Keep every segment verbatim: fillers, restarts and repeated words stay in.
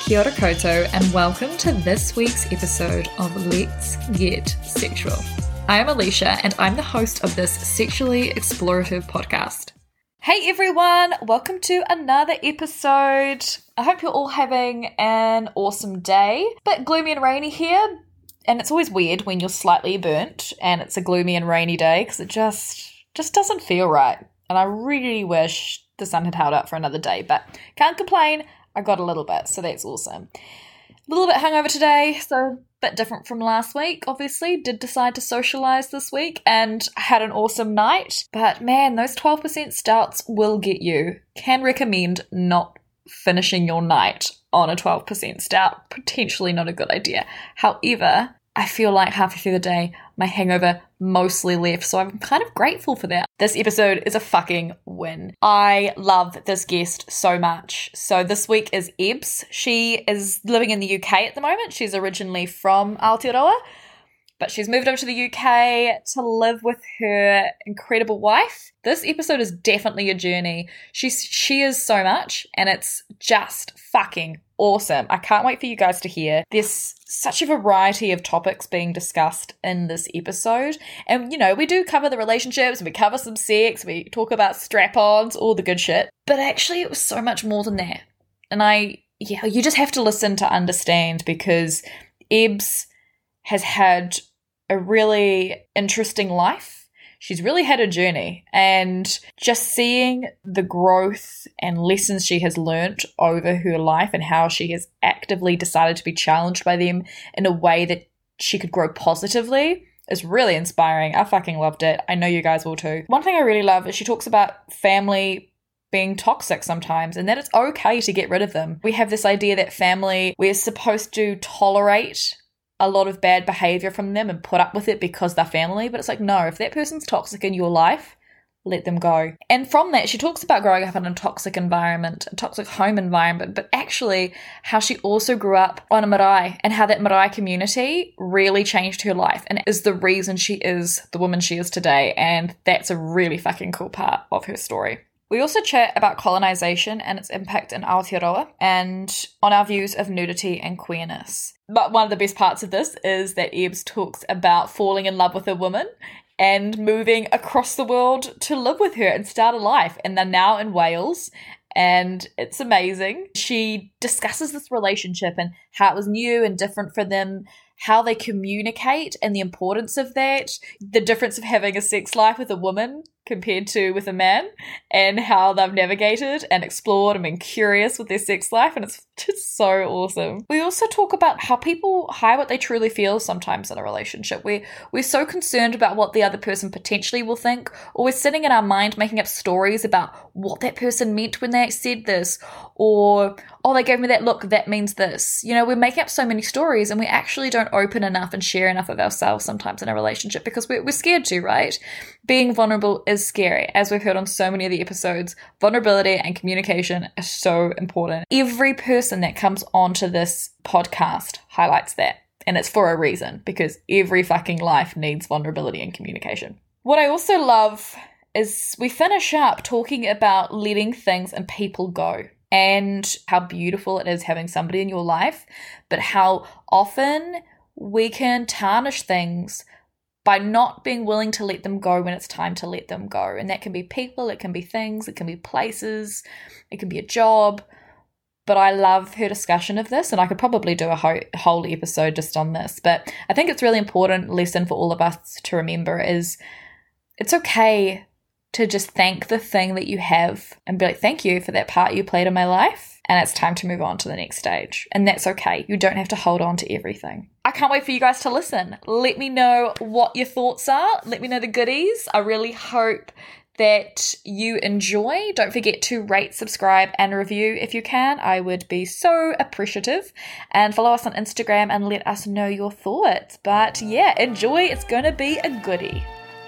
Kia ora koutou, and welcome to this week's episode of Let's Get Sexual. I am Alicia, and I'm the host of this sexually explorative podcast. Hey everyone, welcome to another episode. I hope you're all having an awesome day. Bit gloomy and rainy here, and it's always weird when you're slightly burnt and it's a gloomy and rainy day because it just just doesn't feel right. And I really wish the sun had held out for another day, but can't complain. I got a little bit, so that's awesome. A little bit hungover today, so a bit different from last week, obviously. Did decide to socialise this week and had an awesome night. But man, those twelve percent stouts will get you. Can recommend not finishing your night on a twelve percent stout. Potentially not a good idea. However, I feel like halfway through the day, my hangover mostly left, so I'm kind of grateful for that. This episode is a fucking win. I love this guest so much. So this week is Ebbs. She is living in the U K at the moment. She's originally from Aotearoa, but she's moved over to the U K to live with her incredible wife. This episode is definitely a journey. She's, she is so much, and it's just fucking awesome. I can't wait for you guys to hear. There's such a variety of topics being discussed in this episode. And, you know, we do cover the relationships, we cover some sex, we talk about strap-ons, all the good shit. But actually, it was so much more than that. And I, yeah, you just have to listen to understand, because Ebbs has had a really interesting life. She's really had a journey, and just seeing the growth and lessons she has learnt over her life and how she has actively decided to be challenged by them in a way that she could grow positively is really inspiring. I fucking loved it. I know you guys will too. One thing I really love is she talks about family being toxic sometimes, and that it's okay to get rid of them. We have this idea that family, we're supposed to tolerate a lot of bad behavior from them and put up with it because they're family. But it's like, no, if that person's toxic in your life, let them go. And from that, she talks about growing up in a toxic environment, a toxic home environment, but actually how she also grew up on a marae and how that marae community really changed her life and is the reason she is the woman she is today. And that's a really fucking cool part of her story. We also chat about colonisation and its impact in Aotearoa and on our views of nudity and queerness. But one of the best parts of this is that Ebbs talks about falling in love with a woman and moving across the world to live with her and start a life. And they're now in Wales, and it's amazing. She discusses this relationship and how it was new and different for them, how they communicate and the importance of that, the difference of having a sex life with a woman compared to with a man, and how they've navigated and explored and been curious with their sex life, and it's just so awesome. We also talk about how people hide what they truly feel sometimes in a relationship. We're, we're so concerned about what the other person potentially will think, or we're sitting in our mind making up stories about what that person meant when they said this, or, oh, they gave me that look, that means this. You know, we're making up so many stories, and we actually don't open enough and share enough of ourselves sometimes in a relationship because we're, we're scared to, right? Being vulnerable is scary. As we've heard on so many of the episodes, vulnerability and communication are so important. Every person that comes onto this podcast highlights that. And it's for a reason, because every fucking life needs vulnerability and communication. What I also love is we finish up talking about letting things and people go, and how beautiful it is having somebody in your life, but how often we can tarnish things by not being willing to let them go when it's time to let them go. And that can be people, it can be things, it can be places, it can be a job. But I love her discussion of this, and I could probably do a ho- whole episode just on this. But I think it's really important lesson for all of us to remember is it's okay to just thank the thing that you have and be like, thank you for that part you played in my life. And it's time to move on to the next stage. And that's okay. You don't have to hold on to everything. I can't wait for you guys to listen. Let me know what your thoughts are. Let me know the goodies. I really hope that you enjoy. Don't forget to rate, subscribe, and review if you can. I would be so appreciative. And follow us on Instagram and let us know your thoughts. But yeah, enjoy. It's going to be a goodie.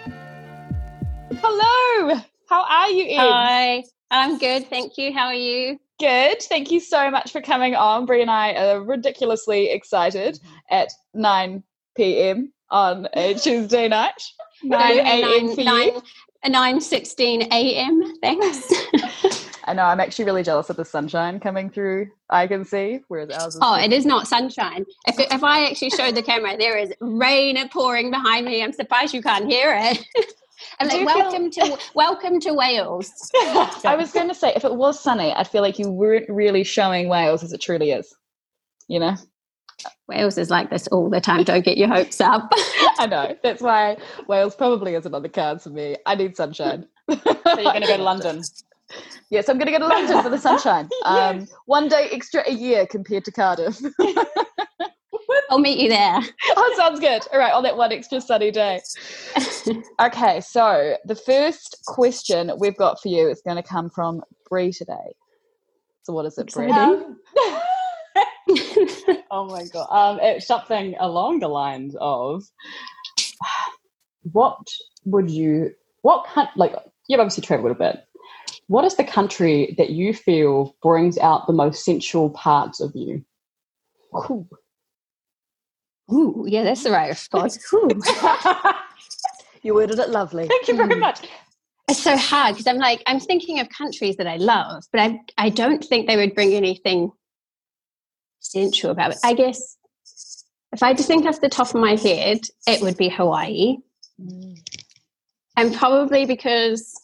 Hello. How are you, Eve? Hi. I'm good. Thank you. How are you? Good. Thank you so much for coming on. Brie and I are ridiculously excited at nine p.m. on a Tuesday night. nine a.m. for nine, you. nine sixteen a.m. Thanks. I know, I'm actually really jealous of the sunshine coming through, I can see, whereas ours is... Oh, it is not sunshine. If it, if I actually showed the camera, there is rain pouring behind me. I'm surprised you can't hear it. I'm like, welcome feel... to welcome to Wales. I was going to say, if it was sunny, I'd feel like you weren't really showing Wales as it truly is, you know? Wales is like this all the time. Don't get your hopes up. I know. That's why Wales probably isn't on the cards for me. I need sunshine. So you're going to go to London? Yes, I'm going to go to London for the sunshine. Yes. Um, one day extra a year compared to Cardiff. I'll meet you there. Oh, sounds good. All right, on that one extra sunny day. Okay, so the first question we've got for you is going to come from Bree today. So what is it, Bree? Um, oh my god. Um, it's something along the lines of what would you, what kind, like, you've obviously travelled a bit. What is the country that you feel brings out the most sensual parts of you? Ooh, Ooh yeah, that's the right response. You worded it lovely. Thank you very much. It's so hard because I'm like, I'm thinking of countries that I love, but I I don't think they would bring anything sensual about it. I guess if I just think off the top of my head, it would be Hawaii. Mm. And probably because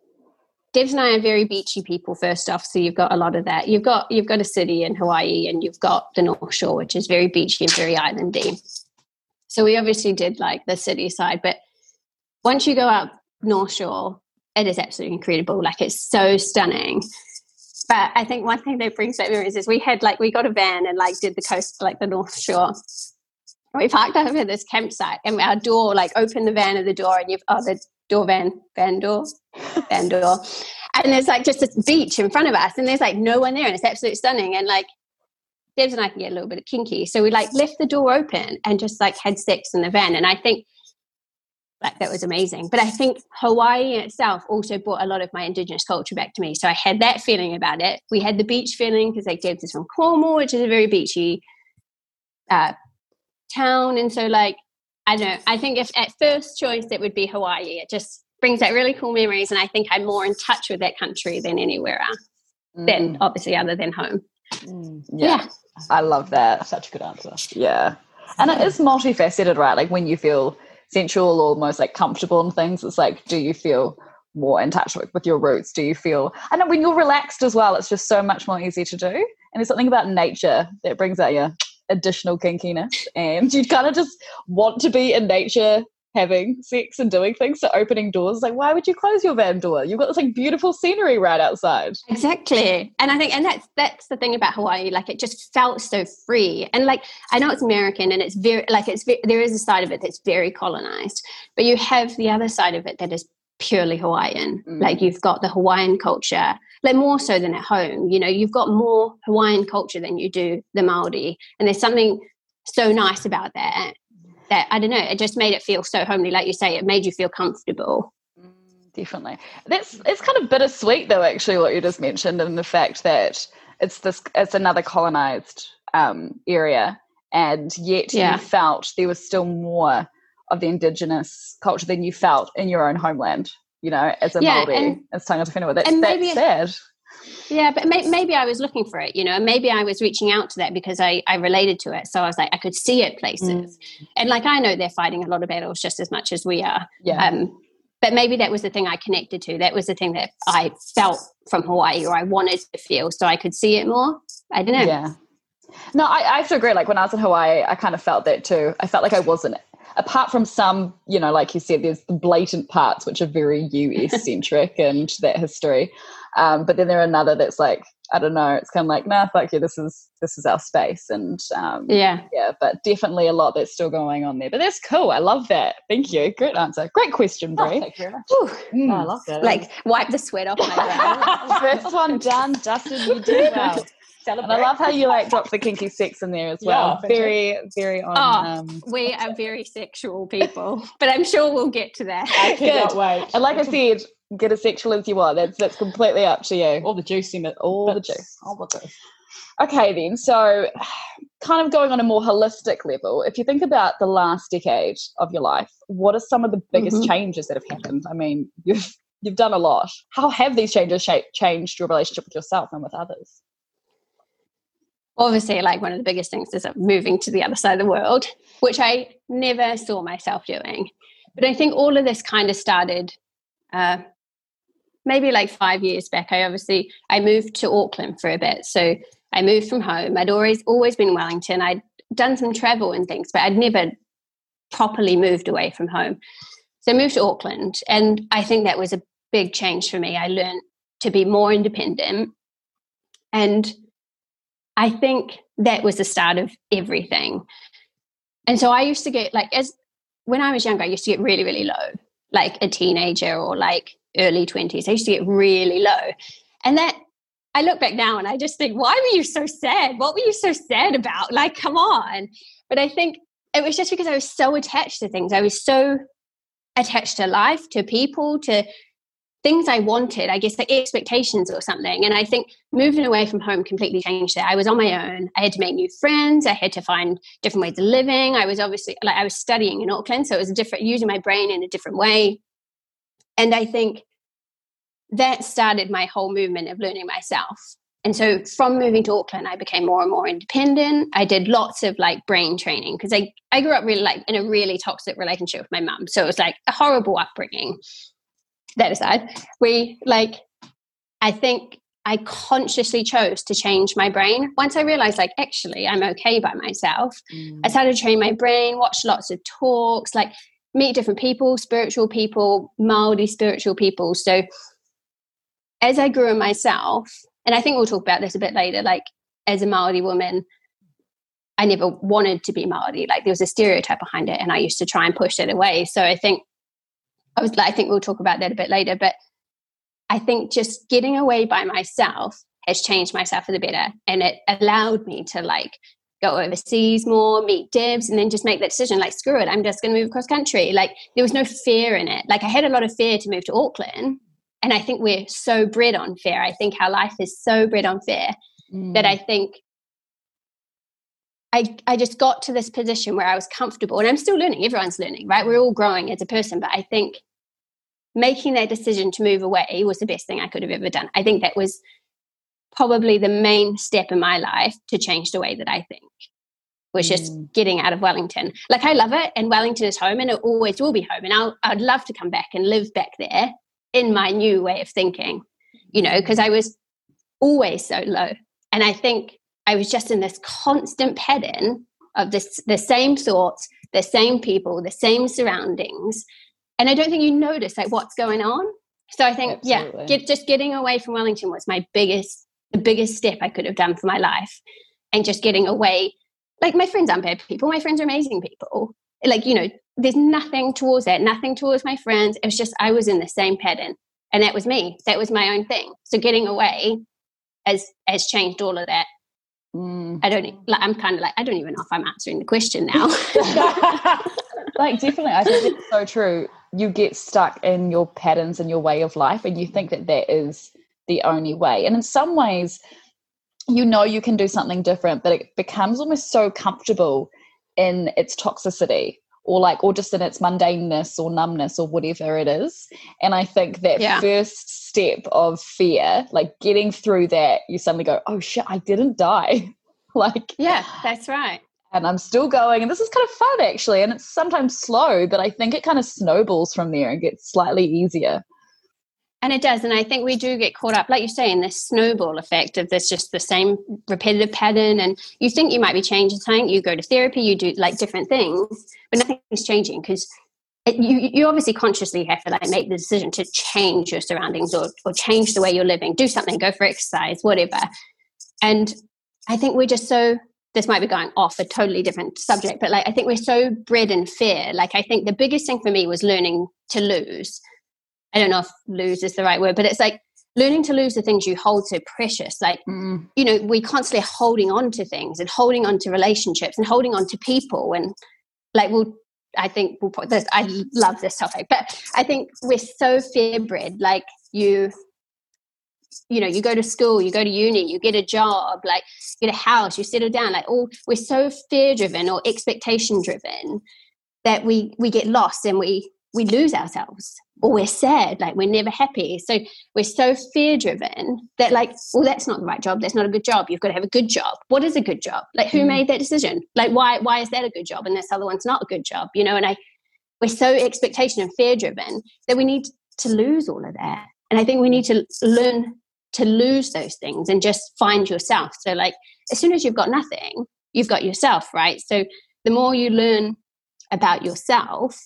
Devs and I are very beachy people, first off, so you've got a lot of that. You've got you've got a city in Hawaii and you've got the North Shore, which is very beachy and very islandy. So we obviously did like the city side, but once you go out North Shore, it is absolutely incredible. Like, it's so stunning. But I think one thing that brings back memories is we had like, we got a van and like did the coast, like the North Shore. And we parked over this campsite and our door, like opened the van at the door and you've, oh, the door van, van door, van door. And there's like just this beach in front of us and there's like no one there and it's absolutely stunning. And like Devs and I can get a little bit kinky. So we like left the door open and just like had sex in the van. And I think like that was amazing. But I think Hawaii in itself also brought a lot of my Indigenous culture back to me. So I had that feeling about it. We had the beach feeling because like Devs is from Cornwall, which is a very beachy uh, town. And so like, I don't know, I think if at first choice it would be Hawaii. It just brings out really cool memories. And I think I'm more in touch with that country than anywhere else. Mm. Then obviously other than home. Mm. Yeah. yeah. I love that. Such a good answer. Yeah. And it is multifaceted, right? Like when you feel sensual or almost like comfortable in things, it's like, do you feel more in touch with, with your roots? Do you feel, I know when you're relaxed as well, it's just so much more easy to do. And there's something about nature that brings out your additional kinkiness and you kind of just want to be in nature having sex and doing things. So opening doors, like, why would you close your van door? You've got this like beautiful scenery right outside. Exactly. And I think, and that's that's the thing about Hawaii, like it just felt so free. And like, I know it's American and it's very, like it's, there is a side of it that's very colonized, but you have the other side of it that is purely Hawaiian. Mm. Like you've got the Hawaiian culture, like more so than at home, you know, you've got more Hawaiian culture than you do the Māori. And there's something so nice about that. That, I don't know, it just made it feel so homely. Like you say, it made you feel comfortable. Definitely. That's, it's kind of bittersweet though, actually, what you just mentioned, and the fact that it's this, it's another colonized um, area, and yet yeah. you felt there was still more of the Indigenous culture than you felt in your own homeland, you know, as a yeah, Māori, and, as Tangata Whenua. That's, and maybe, that's sad. Yeah, but may, maybe I was looking for it, you know, and maybe I was reaching out to that because I, I related to it. So I was like, I could see it places. Mm. And like, I know they're fighting a lot of battles just as much as we are. Yeah. Um, but maybe that was the thing I connected to. That was the thing that I felt from Hawaii, or I wanted to feel, so I could see it more. I don't know. Yeah. No, I, I have to agree. Like when I was in Hawaii, I kind of felt that too. I felt like I wasn't, apart from some, you know, like you said, there's the blatant parts which are very U S centric and that history. Um, but then there are another that's like, I don't know, it's kind of like, nah, fuck you, this is this is our space. And um, yeah, yeah, but definitely a lot that's still going on there. But that's cool. I love that. Thank you. Great answer. Great question, Brie. Oh, thank you very much. Mm. Oh, I love that. Like, wipe the sweat off my brow. First one done, dusted, you did well. And I love how you like dropped the kinky sex in there as well. Yeah, very, very on. Oh, um, we are very sexual people, but I'm sure we'll get to that. I cannot wait. And like I said, get as sexual as you want. That's that's completely up to you. All the juicy bit, all the juice. All the juice. Okay, then. So, kind of going on a more holistic level, if you think about the last decade of your life, what are some of the biggest mm-hmm. changes that have happened? I mean, you've you've done a lot. How have these changes sh- changed your relationship with yourself and with others? Obviously, like one of the biggest things is moving to the other side of the world, which I never saw myself doing. But I think all of this kind of started uh, maybe like five years back. I obviously, I moved to Auckland for a bit. So I moved from home. I'd always, always been in Wellington. I'd done some travel and things, but I'd never properly moved away from home. So I moved to Auckland, and I think that was a big change for me. I learned to be more independent, and I think that was the start of everything. And so I used to get like, as when I was younger, I used to get really, really low, like a teenager or like early twenties. I used to get really low. And that, I look back now and I just think, why were you so sad? What were you so sad about? Like, come on. But I think it was just because I was so attached to things. I was so attached to life, to people, to things I wanted, I guess, like expectations or something. And I think moving away from home completely changed that. I was on my own. I had to make new friends. I had to find different ways of living. I was obviously, like, I was studying in Auckland, so it was a different, using my brain in a different way. And I think that started my whole movement of learning myself. And so from moving to Auckland, I became more and more independent. I did lots of like brain training because I, I grew up really like in a really toxic relationship with my mum. So it was like a horrible upbringing. That aside, we like, I think I consciously chose to change my brain. Once I realized like, actually, I'm okay by myself. Mm. I started to train my brain, watch lots of talks, like meet different people, spiritual people, Māori spiritual people. So as I grew in myself, and I think we'll talk about this a bit later, like as a Māori woman, I never wanted to be Māori. Like there was a stereotype behind it and I used to try and push it away. So I think I was like, I think we'll talk about that a bit later, but I think just getting away by myself has changed myself for the better. And it allowed me to like go overseas more, meet devs, and then just make that decision. Like, screw it, I'm just going to move across country. Like there was no fear in it. Like I had a lot of fear to move to Auckland. And I think we're so bred on fear. I think our life is so bred on fear mm. that I think I, I just got to this position where I was comfortable, and I'm still learning. Everyone's learning, right? We're all growing as a person. But I think making that decision to move away was the best thing I could have ever done. I think that was probably the main step in my life to change the way that I think, was mm. just getting out of Wellington. Like I love it, and Wellington is home, and it always will be home. And I'll, I'd love to come back and live back there in my new way of thinking, you know, because I was always so low. And I think I was just in this constant pattern of this, the same thoughts, the same people, the same surroundings. And I don't think you notice like what's going on. So I think, Absolutely. yeah, get, just getting away from Wellington was my biggest, the biggest step I could have done for my life. And just getting away, like my friends aren't bad people. My friends are amazing people. Like, you know, there's nothing towards that, nothing towards my friends. It was just, I was in the same pattern, and that was me. That was my own thing. So getting away has, has changed all of that. Mm. I don't, like, I'm kind of like, I don't even know if I'm answering the question now. Like, definitely. I think it's so true. You get stuck in your patterns and your way of life, and you think that that is the only way. And in some ways, you know, you can do something different, but it becomes almost so comfortable in its toxicity, or like, or just in its mundaneness or numbness or whatever it is. And I think that yeah. first step of fear, like getting through that, you suddenly go, oh shit, I didn't die. Like, yeah, that's right. And I'm still going, and this is kind of fun actually. And it's sometimes slow, but I think it kind of snowballs from there and gets slightly easier. And it does. And I think we do get caught up, like you say, in this snowball effect of this just the same repetitive pattern. And you think you might be changing something. You go to therapy, you do like different things, but nothing is changing because you, you obviously consciously have to like make the decision to change your surroundings or, or change the way you're living, do something, go for exercise, whatever. And I think we're just so, this might be going off a totally different subject, but like I think we're so bred in fear. Like I think the biggest thing for me was learning to lose. I don't know if lose is the right word, but it's like learning to lose the things you hold so precious. Like, mm. you know, we constantly holding on to things and holding on to relationships and holding on to people. And like, we'll, I think we'll put this, I love this topic, but I think we're so fear bred. Like you, you know, you go to school, you go to uni, you get a job, like you get a house, you settle down, like all, we're so fear driven or expectation driven that we, we get lost and we, we lose ourselves. or we're sad, like we're never happy. So we're so fear driven that like, well, that's not the right job. That's not a good job. You've got to have a good job. What is a good job? Like who mm. made that decision? Like why, why is that a good job? And this other one's not a good job, you know? And I, we're so expectation and fear driven that we need to lose all of that. And I think we need to learn to lose those things and just find yourself. So like, as soon as you've got nothing, you've got yourself, right? So the more you learn about yourself,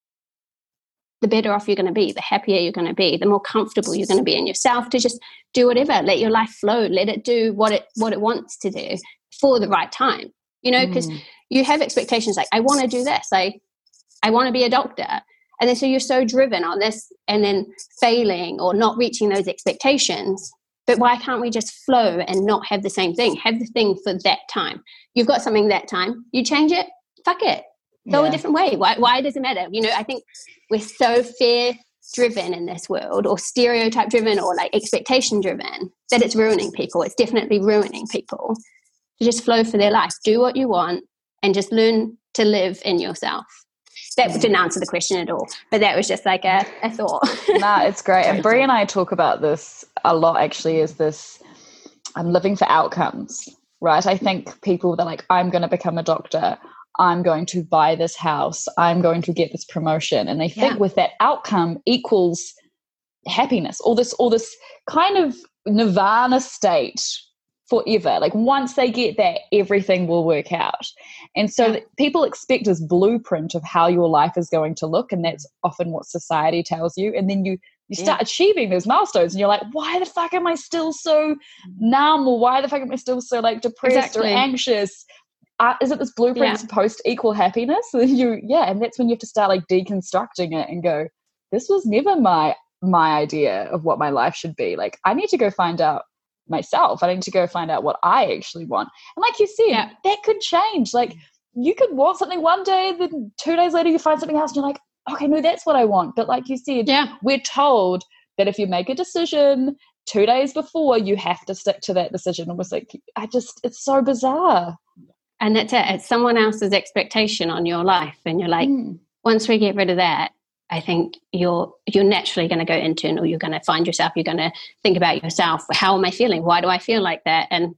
the better off you're going to be, the happier you're going to be, the more comfortable you're going to be in yourself to just do whatever, let your life flow, let it do what it what it wants to do for the right time, you know, because mm. you have expectations like, I want to do this, I I want to be a doctor, and then so you're so driven on this and then failing or not reaching those expectations. But why can't we just flow and not have the same thing, have the thing for that time? You've got something that time, you change it, fuck it, go yeah. a different way. Why, why does it matter? You know, I think we're so fear driven in this world, or stereotype driven, or like expectation driven, that it's ruining people. It's definitely ruining people to just flow for their life. Do what you want and just learn to live in yourself. That yeah. didn't answer the question at all, but that was just like a, a thought. Nah, it's great. And Brie and I talk about this a lot, actually, is this, I'm living for outcomes, right? I think people that are like, I'm going to become a doctor, I'm going to buy this house, I'm going to get this promotion. And they think yeah. with that outcome equals happiness, or this, or this kind of nirvana state forever. Like once they get that, everything will work out. And so yeah. people expect this blueprint of how your life is going to look. And that's often what society tells you. And then you, you start yeah. achieving those milestones and you're like, why the fuck am I still so numb? Or why the fuck am I still so like depressed exactly. or anxious? Uh, is it this blueprint yeah. supposed to equal happiness? And you, yeah. And that's when you have to start like deconstructing it and go, this was never my, my idea of what my life should be. Like I need to go find out myself. I need to go find out what I actually want. And like you said, yeah. that could change. Like you could want something one day, then two days later you find something else and you're like, okay, no, that's what I want. But like you said, yeah. we're told that if you make a decision two days before, you have to stick to that decision. It was like, I just, it's so bizarre. And that's it. It's someone else's expectation on your life. And you're like, mm. once we get rid of that, I think you're you're naturally going to go internal. You're going to find yourself. You're going to think about yourself. How am I feeling? Why do I feel like that? And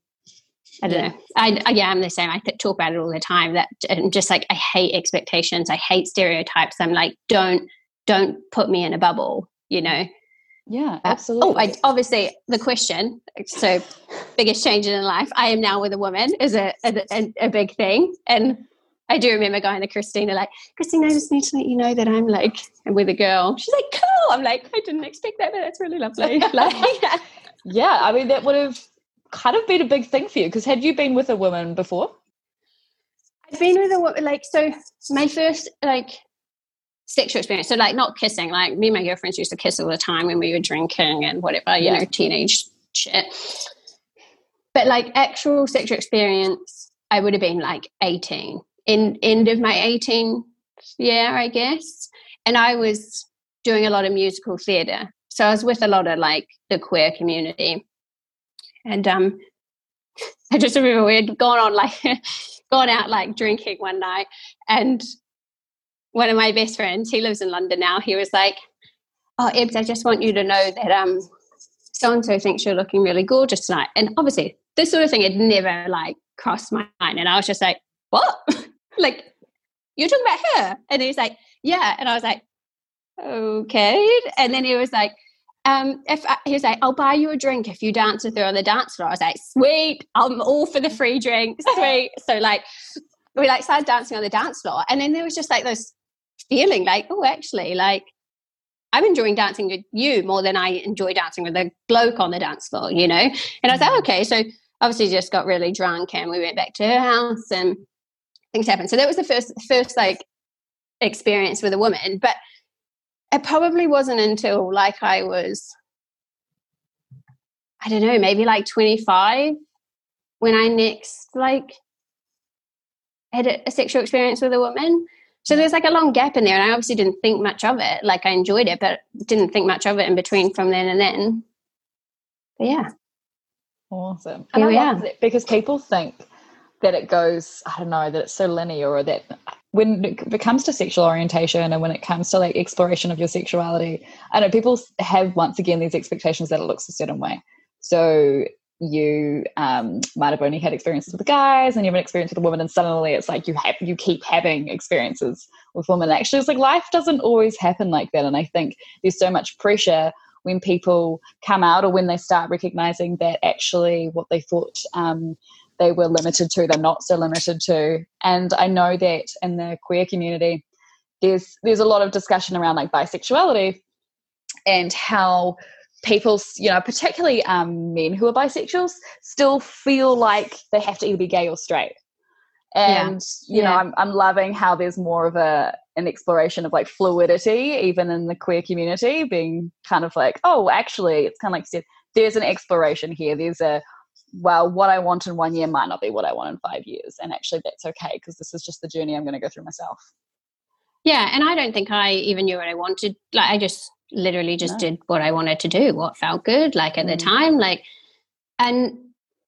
I don't know. I, I yeah, I'm the same. I talk about it all the time. That and just like I hate expectations. I hate stereotypes. I'm like, don't don't put me in a bubble. You know. Yeah, absolutely. Uh, oh, I, obviously the question. So, biggest change in life. I am now with a woman is a a, a big thing, and I do remember going to Christina like, Christina, I just need to let you know that I'm like, and with a girl. She's like, cool. I'm like, I didn't expect that, but that's really lovely. Like, yeah, I mean, that would have kind of been a big thing for you, because had you been with a woman before? I've been with a woman, like, so my first, like, sexual experience, so, like, not kissing, like, me and my girlfriends used to kiss all the time when we were drinking and whatever, you yeah. know, teenage shit. But, like, actual sexual experience, I would have been, like, eighteen. In end of my eighteen year, I guess. And I was doing a lot of musical theatre. So I was with a lot of like the queer community. And um, I just remember we had gone on like, gone out like drinking one night. And one of my best friends, he lives in London now, he was like, oh, Ebbs, I just want you to know that um, so-and-so thinks you're looking really gorgeous tonight. And obviously this sort of thing had never like crossed my mind. And I was just like, what? Like, you're talking about her? And he was like, yeah. And I was like, okay. And then he was like, um, if I, he was like, I'll buy you a drink if you dance with her on the dance floor. I was like, sweet, I'm all for the free drink, sweet. So like, we like started dancing on the dance floor. And then there was just like this feeling like, oh, actually, like, I'm enjoying dancing with you more than I enjoy dancing with a bloke on the dance floor, you know? And I was like, okay. So obviously just got really drunk and we went back to her house and things happened. So that was the first, first like experience with a woman, but it probably wasn't until like I was, I don't know, maybe like twenty-five when I next like had a, a sexual experience with a woman. So there's like a long gap in there, and I obviously didn't think much of it. Like I enjoyed it, but didn't think much of it in between from then and then. But yeah. Awesome. And Here I we love are. it because people think that it goes, I don't know, that it's so linear, or that when it comes to sexual orientation and when it comes to like exploration of your sexuality, I know people have once again these expectations that it looks a certain way. So you um, might have only had experiences with guys and you have an experience with a woman, and suddenly it's like you have you keep having experiences with women. Actually, it's like life doesn't always happen like that. And I think there's so much pressure when people come out or when they start recognizing that actually what they thought um, they were limited to, they're not so limited to. And I know that in the queer community, there's there's a lot of discussion around like bisexuality and how people, you know, particularly um, men who are bisexuals, still feel like they have to either be gay or straight. And, yeah. you know, yeah. I'm I'm loving how there's more of a an exploration of like fluidity, even in the queer community, being kind of like, oh, actually, it's kind of like you said, there's an exploration here. There's a, well, what I want in one year might not be what I want in five years. And actually that's okay, because this is just the journey I'm going to go through myself. Yeah, and I don't think I even knew what I wanted. Like, I just literally just no. did what I wanted to do, what felt good, like at mm. the time. Like, and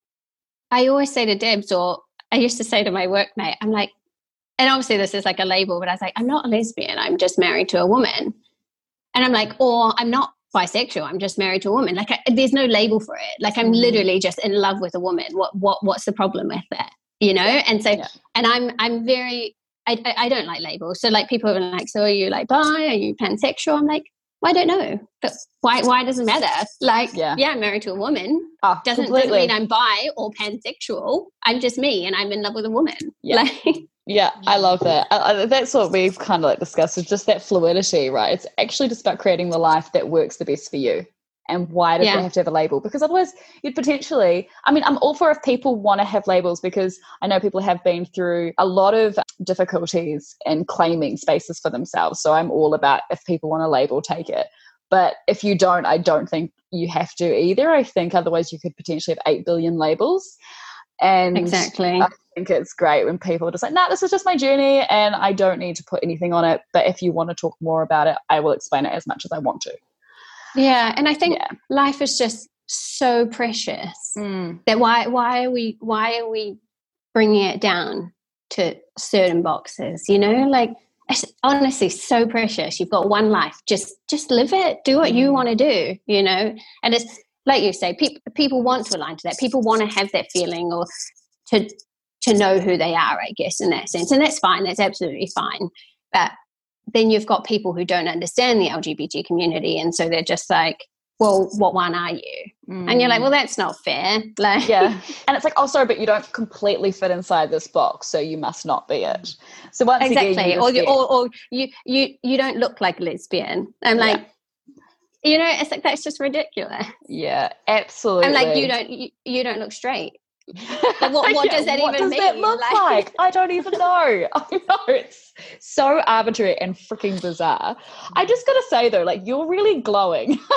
I always say to Debs, or I used to say to my workmate, I'm like, and obviously this is like a label, but I was like, I'm not a lesbian, I'm just married to a woman. And I'm like, or I'm not bisexual, I'm just married to a woman. Like, I, there's no label for it. Like, I'm mm. literally just in love with a woman. What, what, what's the problem with that? You know? Yeah. And so, yeah. and I'm, I'm very, I, I, I don't like labels. So like people are like, so are you like bi? Are you pansexual? I'm like, well, I don't know. But why, why does it matter? Like, yeah, yeah I'm married to a woman. Oh, doesn't, doesn't mean I'm bi or pansexual. I'm just me and I'm in love with a woman. Yeah. Like, yeah, I love that. I, I, that's what we've kind of like discussed, is just that fluidity, right? It's actually just about creating the life that works the best for you. And why does yeah. it have to have a label? Because otherwise you'd potentially, I mean, I'm all for if people want to have labels, because I know people have been through a lot of difficulties in claiming spaces for themselves. So I'm all about, if people want a label, take it. But if you don't, I don't think you have to either. I think otherwise you could potentially have eight billion labels. And exactly. I think it's great when people are just like, nah, this is just my journey and I don't need to put anything on it. But if you want to talk more about it, I will explain it as much as I want to. Yeah, and I think yeah. life is just so precious mm. that why why are we why are we bringing it down to certain boxes? You know, like, it's honestly so precious. You've got one life. Just just live it. Do what mm. you want to do. You know, and it's like you say, people people want to align to that. People want to have that feeling, or to to know who they are, I guess, in that sense, and that's fine. That's absolutely fine. But then you've got people who don't understand the L G B T community, and so they're just like, well, what one are you? Mm. And you're like, well, that's not fair. Like, yeah. And it's like, oh, sorry, but you don't completely fit inside this box, so you must not be it. So once exactly. again, you or, you, get... or, or you you you don't look like a lesbian. I'm like, yeah. you know, it's like, that's just ridiculous. Yeah, absolutely. I'm like, you don't you, you don't look straight. Like, what, what yeah, does that what even does mean? That look like? like? I don't even know. I know, it's so arbitrary and freaking bizarre. I just gotta say though, like, you're really glowing, and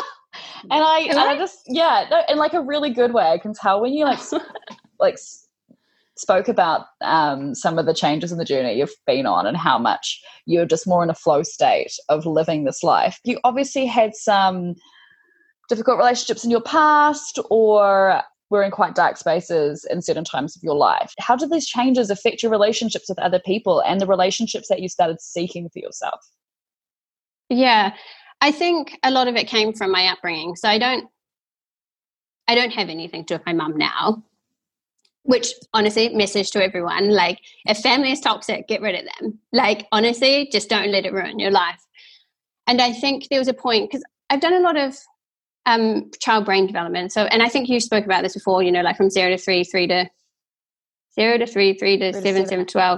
I and I just yeah, no, in like a really good way. I can tell when you like like spoke about um, some of the changes in the journey you've been on and how much you're just more in a flow state of living this life. You obviously had some difficult relationships in your past, or were in quite dark spaces in certain times of your life. How did these changes affect your relationships with other people and the relationships that you started seeking for yourself? Yeah, I think a lot of it came from my upbringing. So I don't, I don't have anything to do with my mum now, which honestly, message to everyone, like, if family is toxic, get rid of them. Like, honestly, just don't let it ruin your life. And I think there was a point, because I've done a lot of um child brain development, so, and I think you spoke about this before, you know, like from zero to three three to zero to three three to seven, seven, seven twelve,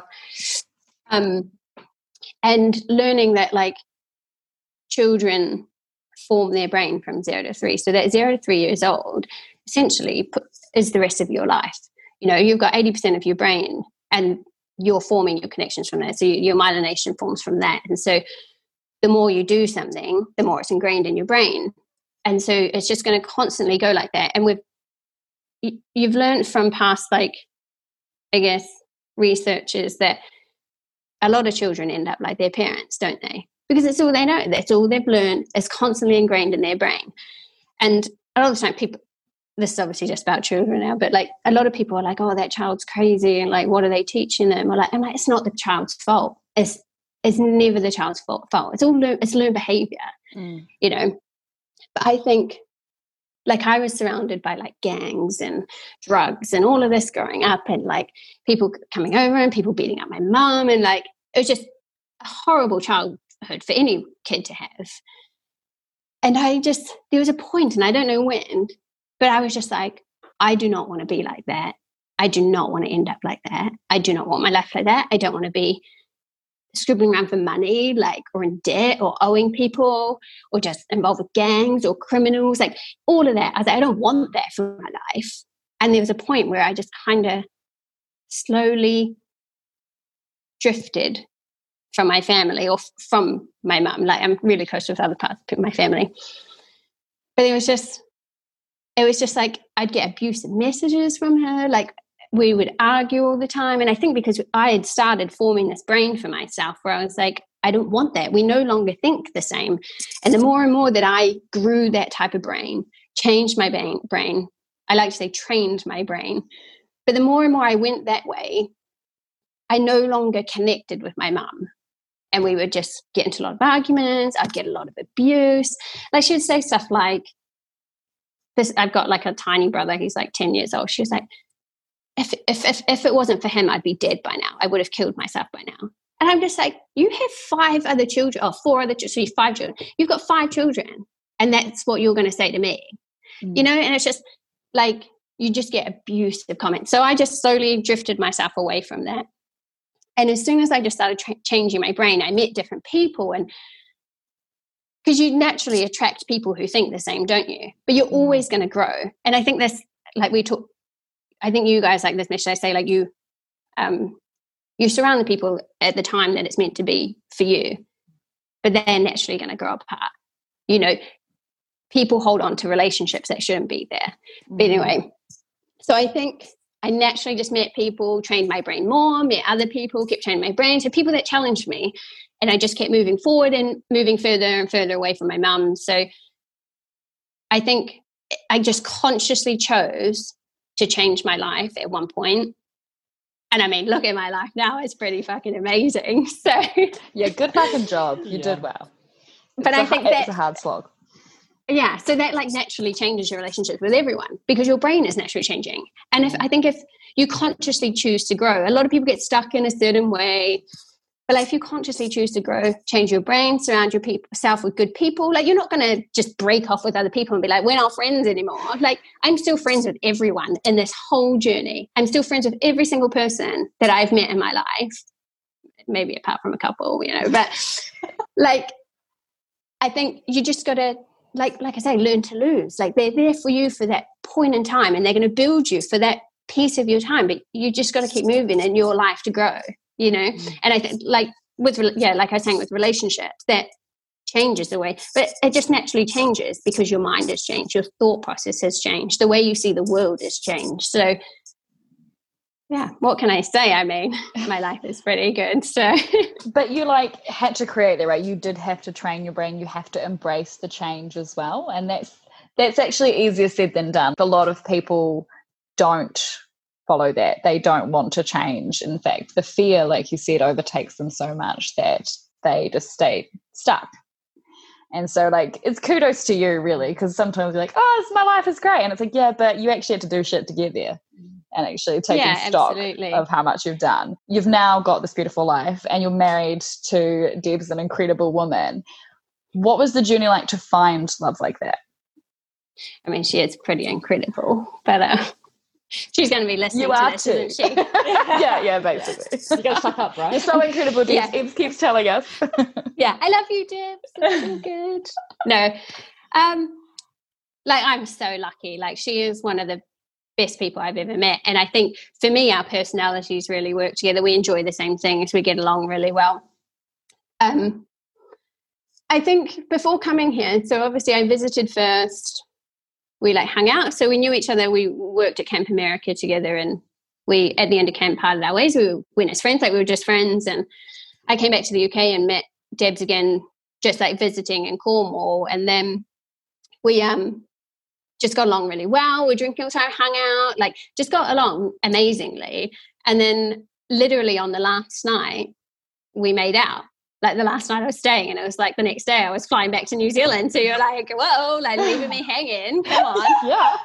um and learning that like children form their brain from zero to three, so that zero to three years old essentially is the rest of your life. You know, you've got eighty percent of your brain and you're forming your connections from there, so your myelination forms from that. And so the more you do something, the more it's ingrained in your brain. And so it's just going to constantly go like that. And we've, you've learned from past, like, I guess, researchers that a lot of children end up like their parents, don't they? Because it's all they know. That's all they've learned. It's constantly ingrained in their brain. And a lot of the time people, this is obviously just about children now, but like a lot of people are like, oh, that child's crazy, and like, what are they teaching them? Or like, I'm like, it's not the child's fault. It's it's never the child's fault. It's all learn, it's learned behavior, mm. you know. But I think, like, I was surrounded by like gangs and drugs and all of this growing up, and like people coming over and people beating up my mum, and like it was just a horrible childhood for any kid to have. And I just, there was a point, and I don't know when, but I was just like, I do not want to be like that. I do not want to end up like that. I do not want my life like that. I don't want to be scribbling around for money, like, or in debt, or owing people, or just involved with gangs or criminals, like all of that. I was like, I don't want that for my life. And there was a point where I just kind of slowly drifted from my family, or f- from my mum. Like, I'm really close with other parts of my family, but it was just, it was just like I'd get abusive messages from her. Like, we would argue all the time. And I think because I had started forming this brain for myself where I was like, I don't want that. We no longer think the same. And the more and more that I grew that type of brain, changed my brain, I like to say trained my brain. But the more and more I went that way, I no longer connected with my mum. And we would just get into a lot of arguments. I'd get a lot of abuse. Like, she would say stuff like, this, I've got like a tiny brother. He's like ten years old. She was like, if, if, if, if it wasn't for him, I'd be dead by now. I would have killed myself by now. And I'm just like, you have five other children, or four other children, so five children. You've got five children. And that's what you're going to say to me, mm. you know? And it's just like, you just get abusive comments. So I just slowly drifted myself away from that. And as soon as I just started tra- changing my brain, I met different people, and because you naturally attract people who think the same, don't you? But you're always going to grow. And I think that's, like we talk, I think you guys like this, Michelle, I say like you, um, you surround the people at the time that it's meant to be for you, but they're naturally going to grow apart. You know, people hold on to relationships that shouldn't be there. Mm-hmm. But anyway, so I think I naturally just met people, trained my brain more, met other people, kept training my brain. So people that challenged me, and I just kept moving forward and moving further and further away from my mum. So I think I just consciously chose to change my life at one point. And I mean, look at my life now. It's pretty fucking amazing. So yeah, good fucking job. You yeah. did well. But it's I a, think it's that, a hard slog. Yeah. So that like naturally changes your relationships with everyone, because your brain is naturally changing. And if I think if you consciously choose to grow, a lot of people get stuck in a certain way. But like, if you consciously choose to grow, change your brain, surround yourself with good people, like, you're not going to just break off with other people and be like, we're not friends anymore. Like, I'm still friends with everyone in this whole journey. I'm still friends with every single person that I've met in my life, maybe apart from a couple, you know. But like, I think you just got to, like, like I say, learn to lose. Like, they're there for you for that point in time, and they're going to build you for that piece of your time. But you just got to keep moving in your life to grow. You know, mm. and I think like with, yeah, like I was saying with relationships, that changes the way, but it just naturally changes because your mind has changed, your thought process has changed, the way you see the world has changed. So yeah, what can I say? I mean, my life is pretty good. So, but you like had to create that, right? You did have to train your brain. You have to embrace the change as well. And that's, that's actually easier said than done. A lot of people don't follow that. They don't want to change. In fact, the fear, like you said, overtakes them so much that they just stay stuck. And so like, it's kudos to you really, because sometimes you're like, oh, it's, my life is great. And it's like, yeah, but you actually had to do shit to get there, and actually taking yeah, stock absolutely. Of how much you've done. You've now got this beautiful life, and you're married to Deb's an incredible woman. What was the journey like to find love like that? I mean, she is pretty incredible, but uh she's going to be listening you to are this, too. isn't she? yeah, yeah, basically. You got to suck up, right? You're so incredible, Debs. Yeah. Debs keeps telling us. Yeah, I love you, Debs. That's so good. No, um, like, I'm so lucky. Like, she is one of the best people I've ever met. And I think for me, our personalities really work together. We enjoy the same things. We get along really well. Um, I think before coming here, so obviously I visited first. We like hung out, so we knew each other. We worked at Camp America together, and we, at the end of camp, parted our ways. We went as friends, like we were just friends. And I came back to the U K and met Debs again, just like visiting in Cornwall. And then we um just got along really well. We're drinking all the time, hung out, like just got along amazingly. And then literally on the last night, we made out. Like the last night I was staying, and it was like the next day I was flying back to New Zealand. So you're like, whoa, like leaving me hanging. Come on. Yeah.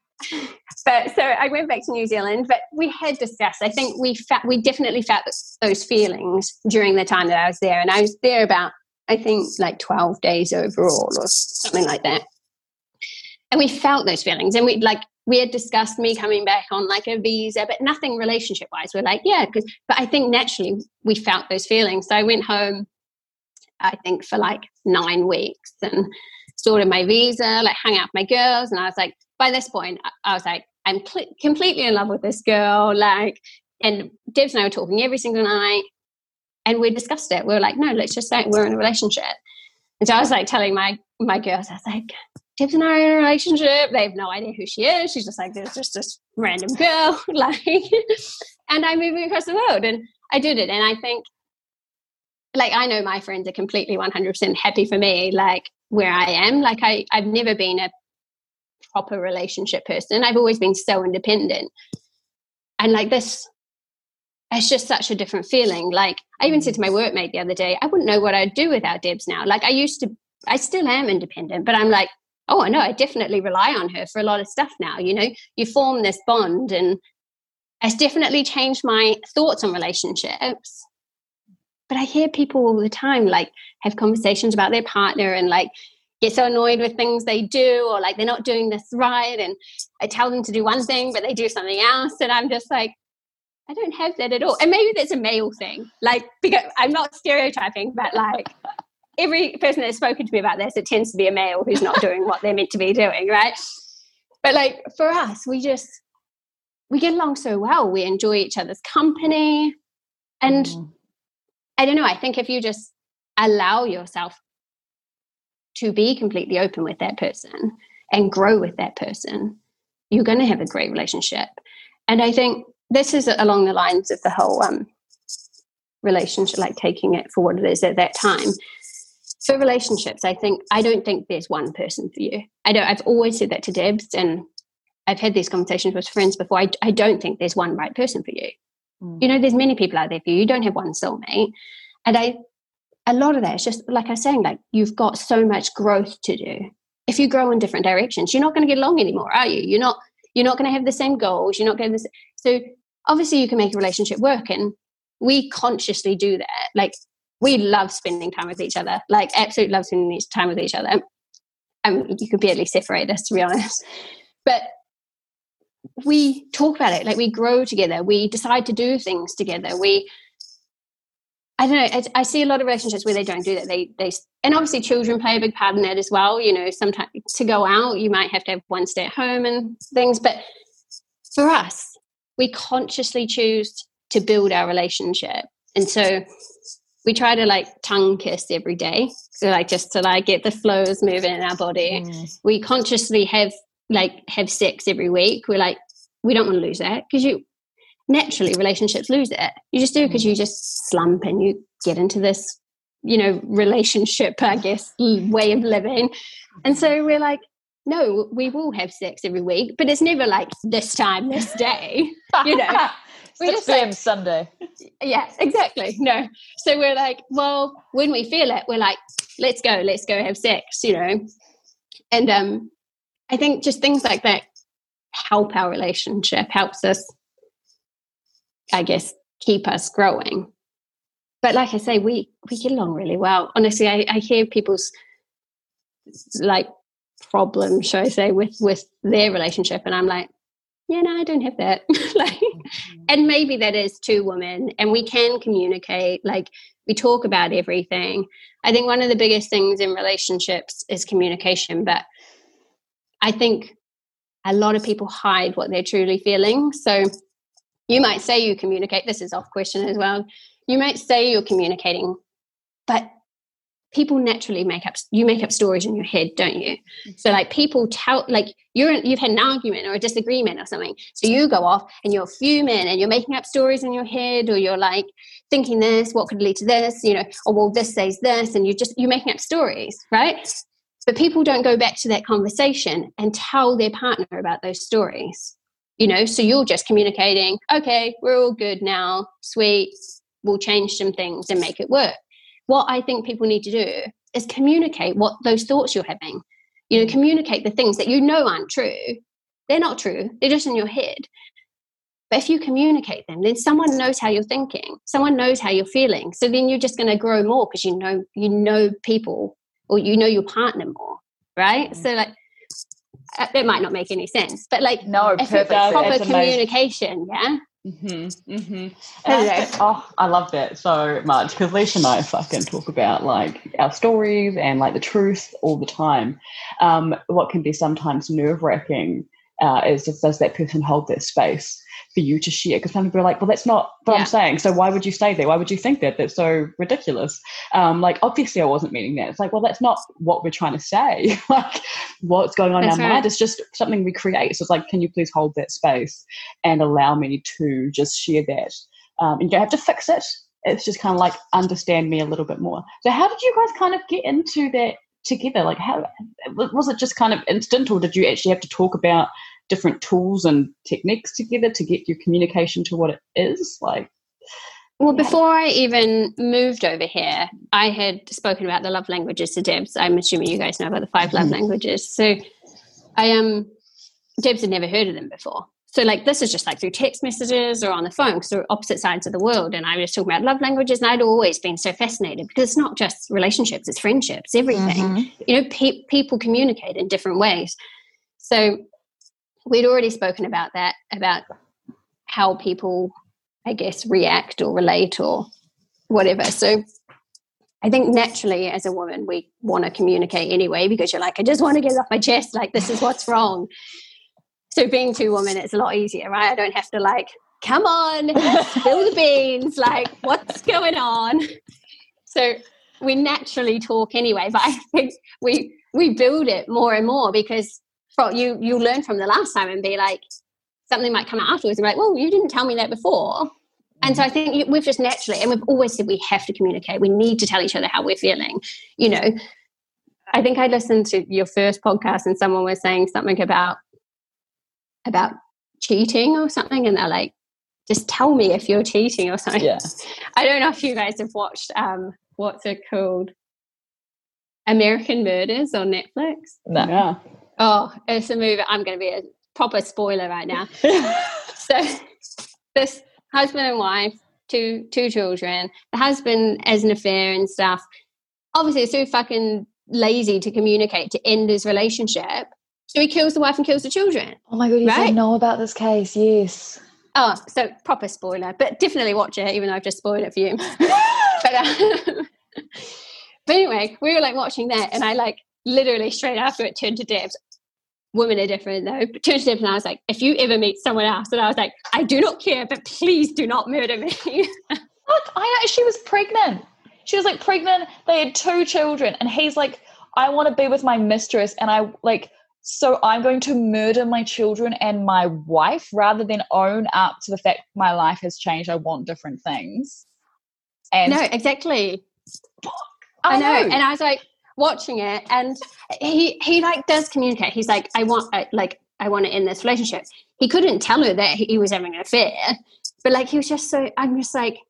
But so I went back to New Zealand, but we had discussed, I think we fa- we definitely felt those feelings during the time that I was there. And I was there about, I think like twelve days overall or something like that. And we felt those feelings, and we like, we had discussed me coming back on like a visa, but nothing relationship wise. We're like, yeah, because, but I think naturally we felt those feelings. So I went home, I think for like nine weeks and sorted my visa, like hung out with my girls. And I was like, by this point, I was like, I'm cl- completely in love with this girl. Like, and Debs and I were talking every single night, and we discussed it. We were like, no, let's just say we're in a relationship. And so I was like telling my, my girls, I was like, Debs and I are in a relationship. They have no idea who she is. She's just like, there's just this random girl. Like, and I'm moving across the world, and I did it. And I think, like, I know my friends are completely one hundred percent happy for me, like where I am. Like I, I've never been a proper relationship person. I've always been so independent. And like this, it's just such a different feeling. Like I even said to my workmate the other day, I wouldn't know what I'd do without Debs now. Like I used to, I still am independent, but I'm like, oh, I know, I definitely rely on her for a lot of stuff now. You know, you form this bond, and it's definitely changed my thoughts on relationships. But I hear people all the time, like, have conversations about their partner and, like, get so annoyed with things they do, or, like, they're not doing this right. And I tell them to do one thing, but they do something else. And I'm just like, I don't have that at all. And maybe that's a male thing. Like, because I'm not stereotyping, but, like, every person that's spoken to me about this, it tends to be a male who's not doing what they're meant to be doing, right? But like for us, we just, we get along so well. We enjoy each other's company. And mm. I don't know, I think if you just allow yourself to be completely open with that person and grow with that person, you're going to have a great relationship. And I think this is along the lines of the whole um, relationship, like taking it for what it is at that time. For relationships, I think, I don't think there's one person for you. I don't, I've always said that to Debs, and I've had these conversations with friends before. I, I don't think there's one right person for you. Mm. You know, there's many people out there for you. You don't have one soulmate. And I, a lot of that is just, like I was saying, like you've got so much growth to do. If you grow in different directions, you're not going to get along anymore, are you? You're not, you're not going to have the same goals. You're not going to, so obviously you can make a relationship work, and we consciously do that. Like, we love spending time with each other, like absolutely love spending time with each other. Um, you could barely separate us, to be honest. But we talk about it, like we grow together. We decide to do things together. We, I don't know, I, I see a lot of relationships where they don't do that. They, they, and obviously children play a big part in that as well. You know, sometimes to go out, you might have to have one stay at home and things. But for us, we consciously choose to build our relationship. And so we try to like tongue kiss every day. So like just to like get the flows moving in our body. Mm. We consciously have like have sex every week. We're like, we don't want to lose that, because you naturally relationships lose it. You just do because mm. you just slump and you get into this, you know, relationship, I guess, way of living. And so we're like, no, we will have sex every week, but it's never like this time, this day, you know. We just like Sunday. Yeah, exactly. No. So we're like, well, when we feel it, we're like, let's go, let's go have sex, you know. And um, I think just things like that help our relationship, helps us, I guess, keep us growing. But like I say, we we get along really well. Honestly, I, I hear people's like problems, shall I say, with with their relationship, and I'm like, yeah, no, I don't have that. Like, mm-hmm. And maybe that is two women, and we can communicate. Like, we talk about everything. I think one of the biggest things in relationships is communication, but I think a lot of people hide what they're truly feeling. So you might say you communicate. This is off question as well. You might say you're communicating, but people naturally make up, you make up stories in your head, don't you? So like people tell, like you're, you've had an argument or a disagreement or something. So you go off and you're fuming and you're making up stories in your head, or you're like thinking this, what could lead to this, you know, or well, this says this, and you just, you're making up stories, right? But people don't go back to that conversation and tell their partner about those stories. You know, so you're just communicating, okay, we're all good now, sweet, we'll change some things and make it work. What I think people need to do is communicate what those thoughts you're having. You know, communicate the things that you know aren't true. They're not true. They're just in your head. But if you communicate them, then someone knows how you're thinking. Someone knows how you're feeling. So then you're just going to grow more because you know you know people or you know your partner more, right? Mm-hmm. So like, it might not make any sense, but like, no, if perfect. it's proper communication, yeah. Mm-hmm, mm-hmm. I think, oh, I love that so much because Leisha and I fucking talk about like our stories and like the truth all the time. Um, what can be sometimes nerve wracking uh, is just does that person hold that space for you to share? Because some people are like, well, that's not what yeah. I'm saying. So why would you say that? Why would you think that? That's so ridiculous. Um, like, obviously I wasn't meaning that. It's like, well, that's not what we're trying to say. Like, what's going on that's in our right. mind? It's just something we create. So it's like, can you please hold that space and allow me to just share that? Um, and you don't have to fix it. It's just kind of like, understand me a little bit more. So how did you guys kind of get into that together? Like, how was it just kind of instant, or did you actually have to talk about different tools and techniques together to get your communication to what it is? Like, well, before I even moved over here, I had spoken about the love languages to Debs. I'm assuming you guys know about the five love languages. So I um Debs had never heard of them before. So like, this is just like through text messages or on the phone, because they're opposite sides of the world. And I was talking about love languages, and I'd always been so fascinated because it's not just relationships, it's friendships, everything. Mm-hmm. You know, pe- people communicate in different ways. So we'd already spoken about that, about how people, I guess, react or relate or whatever. So I think naturally as a woman, we want to communicate anyway, because you're like, I just want to get it off my chest. Like, this is what's wrong. So being two women, it's a lot easier, right? I don't have to like, come on, spill the beans. Like, what's going on? So we naturally talk anyway, but I think we, we build it more and more because you you learn from the last time and be like, something might come out afterwards and be like, well, you didn't tell me that before. Mm-hmm. And so I think we've just naturally, and we've always said we have to communicate. We need to tell each other how we're feeling. You know, I think I listened to your first podcast and someone was saying something about about cheating or something, and they're like, just tell me if you're cheating or something. Yeah. I don't know if you guys have watched um what's it called? American Murders on Netflix. No. Yeah. Oh, it's a movie. I'm going to be a proper spoiler right now. So this husband and wife, two two children. The husband has an affair and stuff. Obviously, it's so fucking lazy to communicate to end his relationship. So he kills the wife and kills the children. Oh my God, you right? said know about this case, yes. Oh, so proper spoiler, but definitely watch it, even though I've just spoiled it for you. but, uh, but anyway, we were like watching that, and I like literally straight after it turned to Debs. Women are different though. But turned to Debs and I was like, if you ever meet someone else, and I was like, I do not care, but please do not murder me. What? I know, she was pregnant. She was like pregnant. They had two children, and he's like, I want to be with my mistress, and I like, so I'm going to murder my children and my wife rather than own up to the fact my life has changed. I want different things. And no, exactly. I, I know. know. And I was like watching it, and he he like does communicate. He's like, I want uh, like I want to end this relationship. He couldn't tell her that he was having an affair, but like he was just so. I'm just like,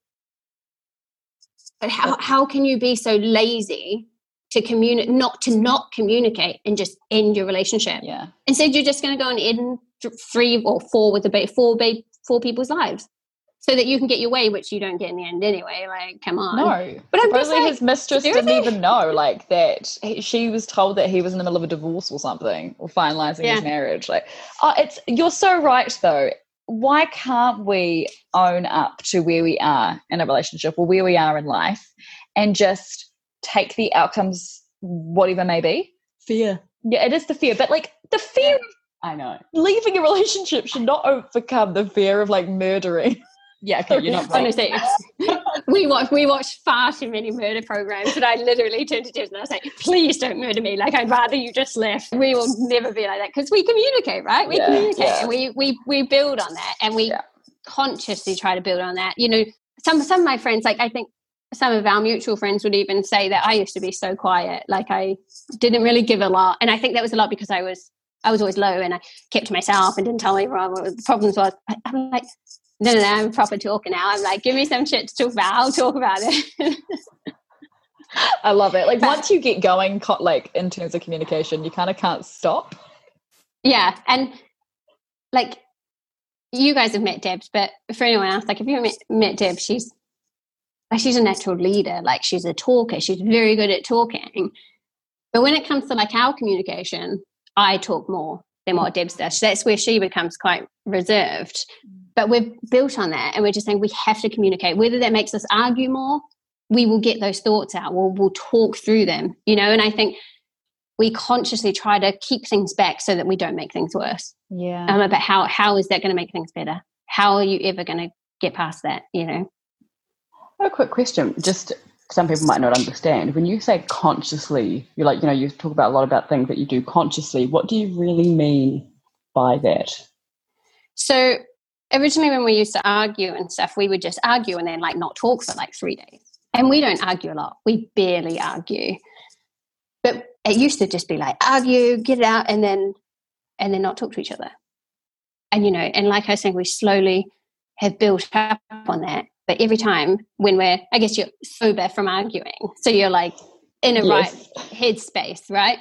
how how can you be so lazy to communicate, not to not communicate and just end your relationship? Yeah. Instead, you're just going to go and end three or four with the ba- four ba- four people's lives, so that you can get your way, which you don't get in the end anyway. Like, come on. No, but I'm just like, like, his mistress seriously? didn't even know like that. He, she was told that he was in the middle of a divorce or something, or finalizing yeah. his marriage. Like, oh, it's you're so right though. Why can't we own up to where we are in a relationship or where we are in life, and just take the outcomes, whatever may be? Fear. Yeah, it is the fear, but like the fear of I know. leaving a relationship should not overcome the fear of like murdering. Yeah, okay, you're not right. Honestly, we watch we watch far too many murder programs, and I literally turned to Jess and I was like, please don't murder me. Like, I'd rather you just left. We will never be like that, because we communicate, right? We yeah, communicate yeah. and we we we build on that, and we yeah. consciously try to build on that. You know, some some of my friends, like, I think some of our mutual friends would even say that I used to be so quiet, like I didn't really give a lot. And I think that was a lot because I was I was always low and I kept to myself and didn't tell everyone what the problems was. I'm like, no, no, no, I'm a proper talker now. I'm like, give me some shit to talk about. I'll talk about it. I love it. Like, but, once you get going, like, in terms of communication, you kind of can't stop. Yeah. And, like, you guys have met Debs, but for anyone else, like, if you haven't met, met Debs, she's, like, she's a natural leader. Like, she's a talker. She's very good at talking. But when it comes to, like, our communication, I talk more than what Debs does. So that's where she becomes quite reserved. But we've built on that, and we're just saying we have to communicate. Whether that makes us argue more, we will get those thoughts out. We'll, we'll talk through them, you know. And I think we consciously try to keep things back so that we don't make things worse. Yeah. Um, but how how is that going to make things better? How are you ever going to get past that, you know? A quick question, just some people might not understand. When you say consciously, you're like, you know, you talk about a lot about things that you do consciously. What do you really mean by that? So originally when we used to argue and stuff, we would just argue and then like not talk for like three days. And we don't argue a lot. We barely argue. But it used to just be like, argue, get it out, and then and then not talk to each other. And, you know, and like I was saying, we slowly have built up on that. But every time when we're, I guess you're sober from arguing, so you're like in a yes. right headspace, right?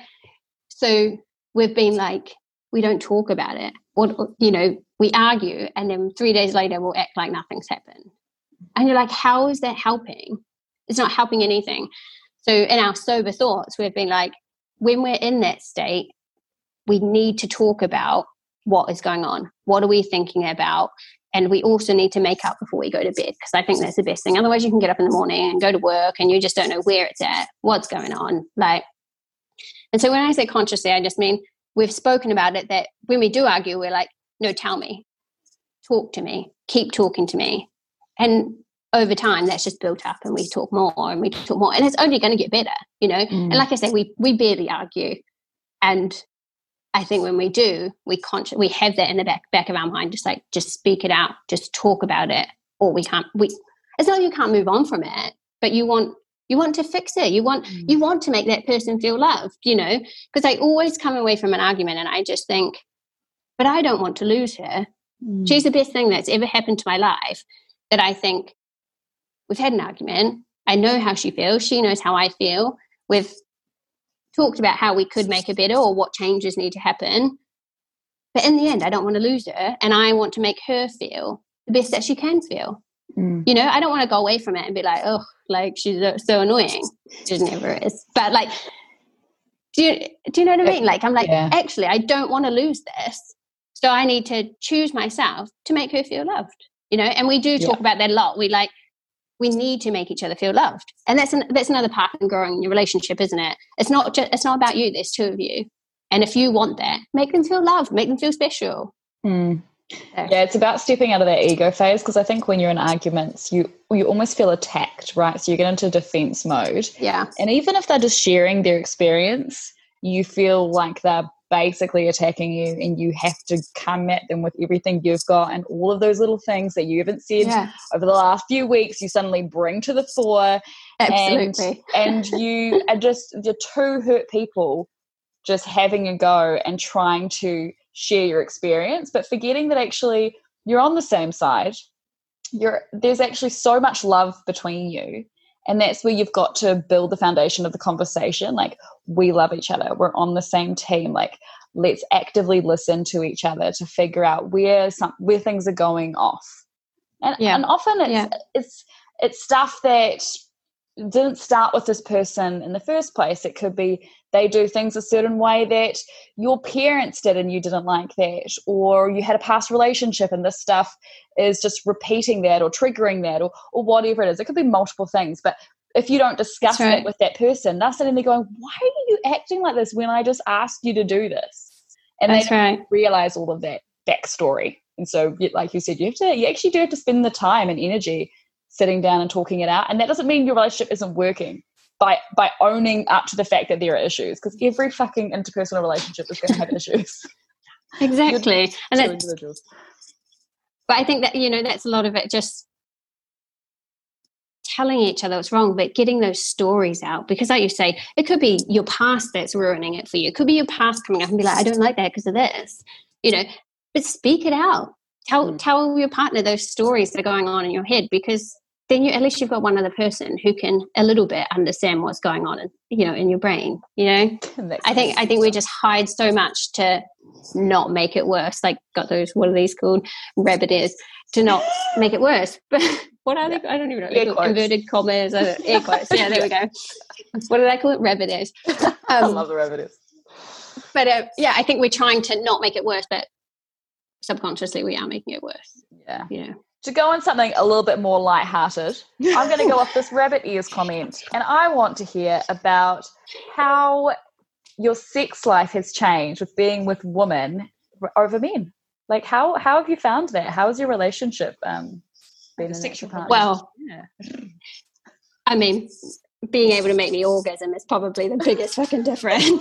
So we've been like, we don't talk about it. Or, you know, we argue and then three days later we'll act like nothing's happened. And you're like, how is that helping? It's not helping anything. So in our sober thoughts, we've been like, when we're in that state, we need to talk about what is going on. What are we thinking about? And we also need to make up before we go to bed, because I think that's the best thing. Otherwise you can get up in the morning and go to work and you just don't know where it's at, what's going on. Like, and so when I say consciously, I just mean we've spoken about it, that when we do argue, we're like, no, tell me, talk to me, keep talking to me. And over time, that's just built up and we talk more and we talk more. And it's only going to get better, you know. Mm. And like I say, we we barely argue. And I think when we do, we conscious, we have that in the back back of our mind, just like, just speak it out, just talk about it, or we can't, we, it's not like you can't move on from it, but you want, you want to fix it. You want, mm. you want to make that person feel loved, you know, because I always come away from an argument and I just think, but I don't want to lose her. Mm. She's the best thing that's ever happened to my life. That I think we've had an argument. I know how she feels. She knows how I feel. We've talked about how we could make it better or what changes need to happen. But in the end, I don't want to lose her, and I want to make her feel the best that she can feel. Mm. You know, I don't want to go away from it and be like, oh, like she's so annoying. She never is. But like, do you, do you know what I mean? Like, I'm like, yeah. actually, I don't want to lose this. So I need to choose myself to make her feel loved, you know? And we do talk yeah. about that a lot. We like, we need to make each other feel loved. And that's an, that's another part in growing your relationship, isn't it? It's not just, it's not about you. There's two of you. And if you want that, make them feel loved, make them feel special. Mm. So. Yeah, it's about stepping out of that ego phase, because I think when you're in arguments, you you almost feel attacked, right? So you get into defense mode. Yeah. And even if they're just sharing their experience, you feel like they're basically attacking you, and you have to come at them with everything you've got, and all of those little things that you haven't said yeah. over the last few weeks you suddenly bring to the fore. Absolutely. And, and you are just the two hurt people just having a go and trying to share your experience, but forgetting that actually you're on the same side. You're there's actually so much love between you. And that's where you've got to build the foundation of the conversation. Like, we love each other. We're on the same team. Like, let's actively listen to each other to figure out where some where things are going off. And yeah. and often it's yeah. it's it's stuff that didn't start with this person in the first place. It could be they do things a certain way that your parents did and you didn't like that, or you had a past relationship and this stuff is just repeating that or triggering that, or, or whatever it is. It could be multiple things, but if you don't discuss right. it with that person, they're sitting there going, why are you acting like this when I just asked you to do this? And That's they don't right. realize all of that backstory. And so, like you said, you have to, you actually do have to spend the time and energy sitting down and talking it out. And that doesn't mean your relationship isn't working by by owning up to the fact that there are issues, because every fucking interpersonal relationship is going to have issues. Exactly. And that's, individuals. But I think that, you know, that's a lot of it, just telling each other what's wrong, but getting those stories out. Because like you say, it could be your past that's ruining it for you. It could be your past coming up and be like, I don't like that because of this, you know, but speak it out. Tell, mm. tell your partner those stories that are going on in your head, because then you, at least you've got one other person who can a little bit understand what's going on in, you know, in your brain, you know. I think, I think we just hide so much to not make it worse. Like, got those, what are these called? Rabbit ears, to not make it worse. But what are yeah. they? I don't even know. Air quotes. Inverted commas, air quotes. Yeah, there we go. What do they call it? Rabbit ears. Um, I love the rabbit ears. But uh, yeah, I think we're trying to not make it worse, but subconsciously we are making it worse. Yeah. You know. To go on something a little bit more lighthearted, I'm going to go off this rabbit ears comment, and I want to hear about how your sex life has changed with being with women over men. Like, how how have you found that? How has your relationship um, been? Sexual partner? Well, yeah. I mean, being able to make me orgasm is probably the biggest fucking difference.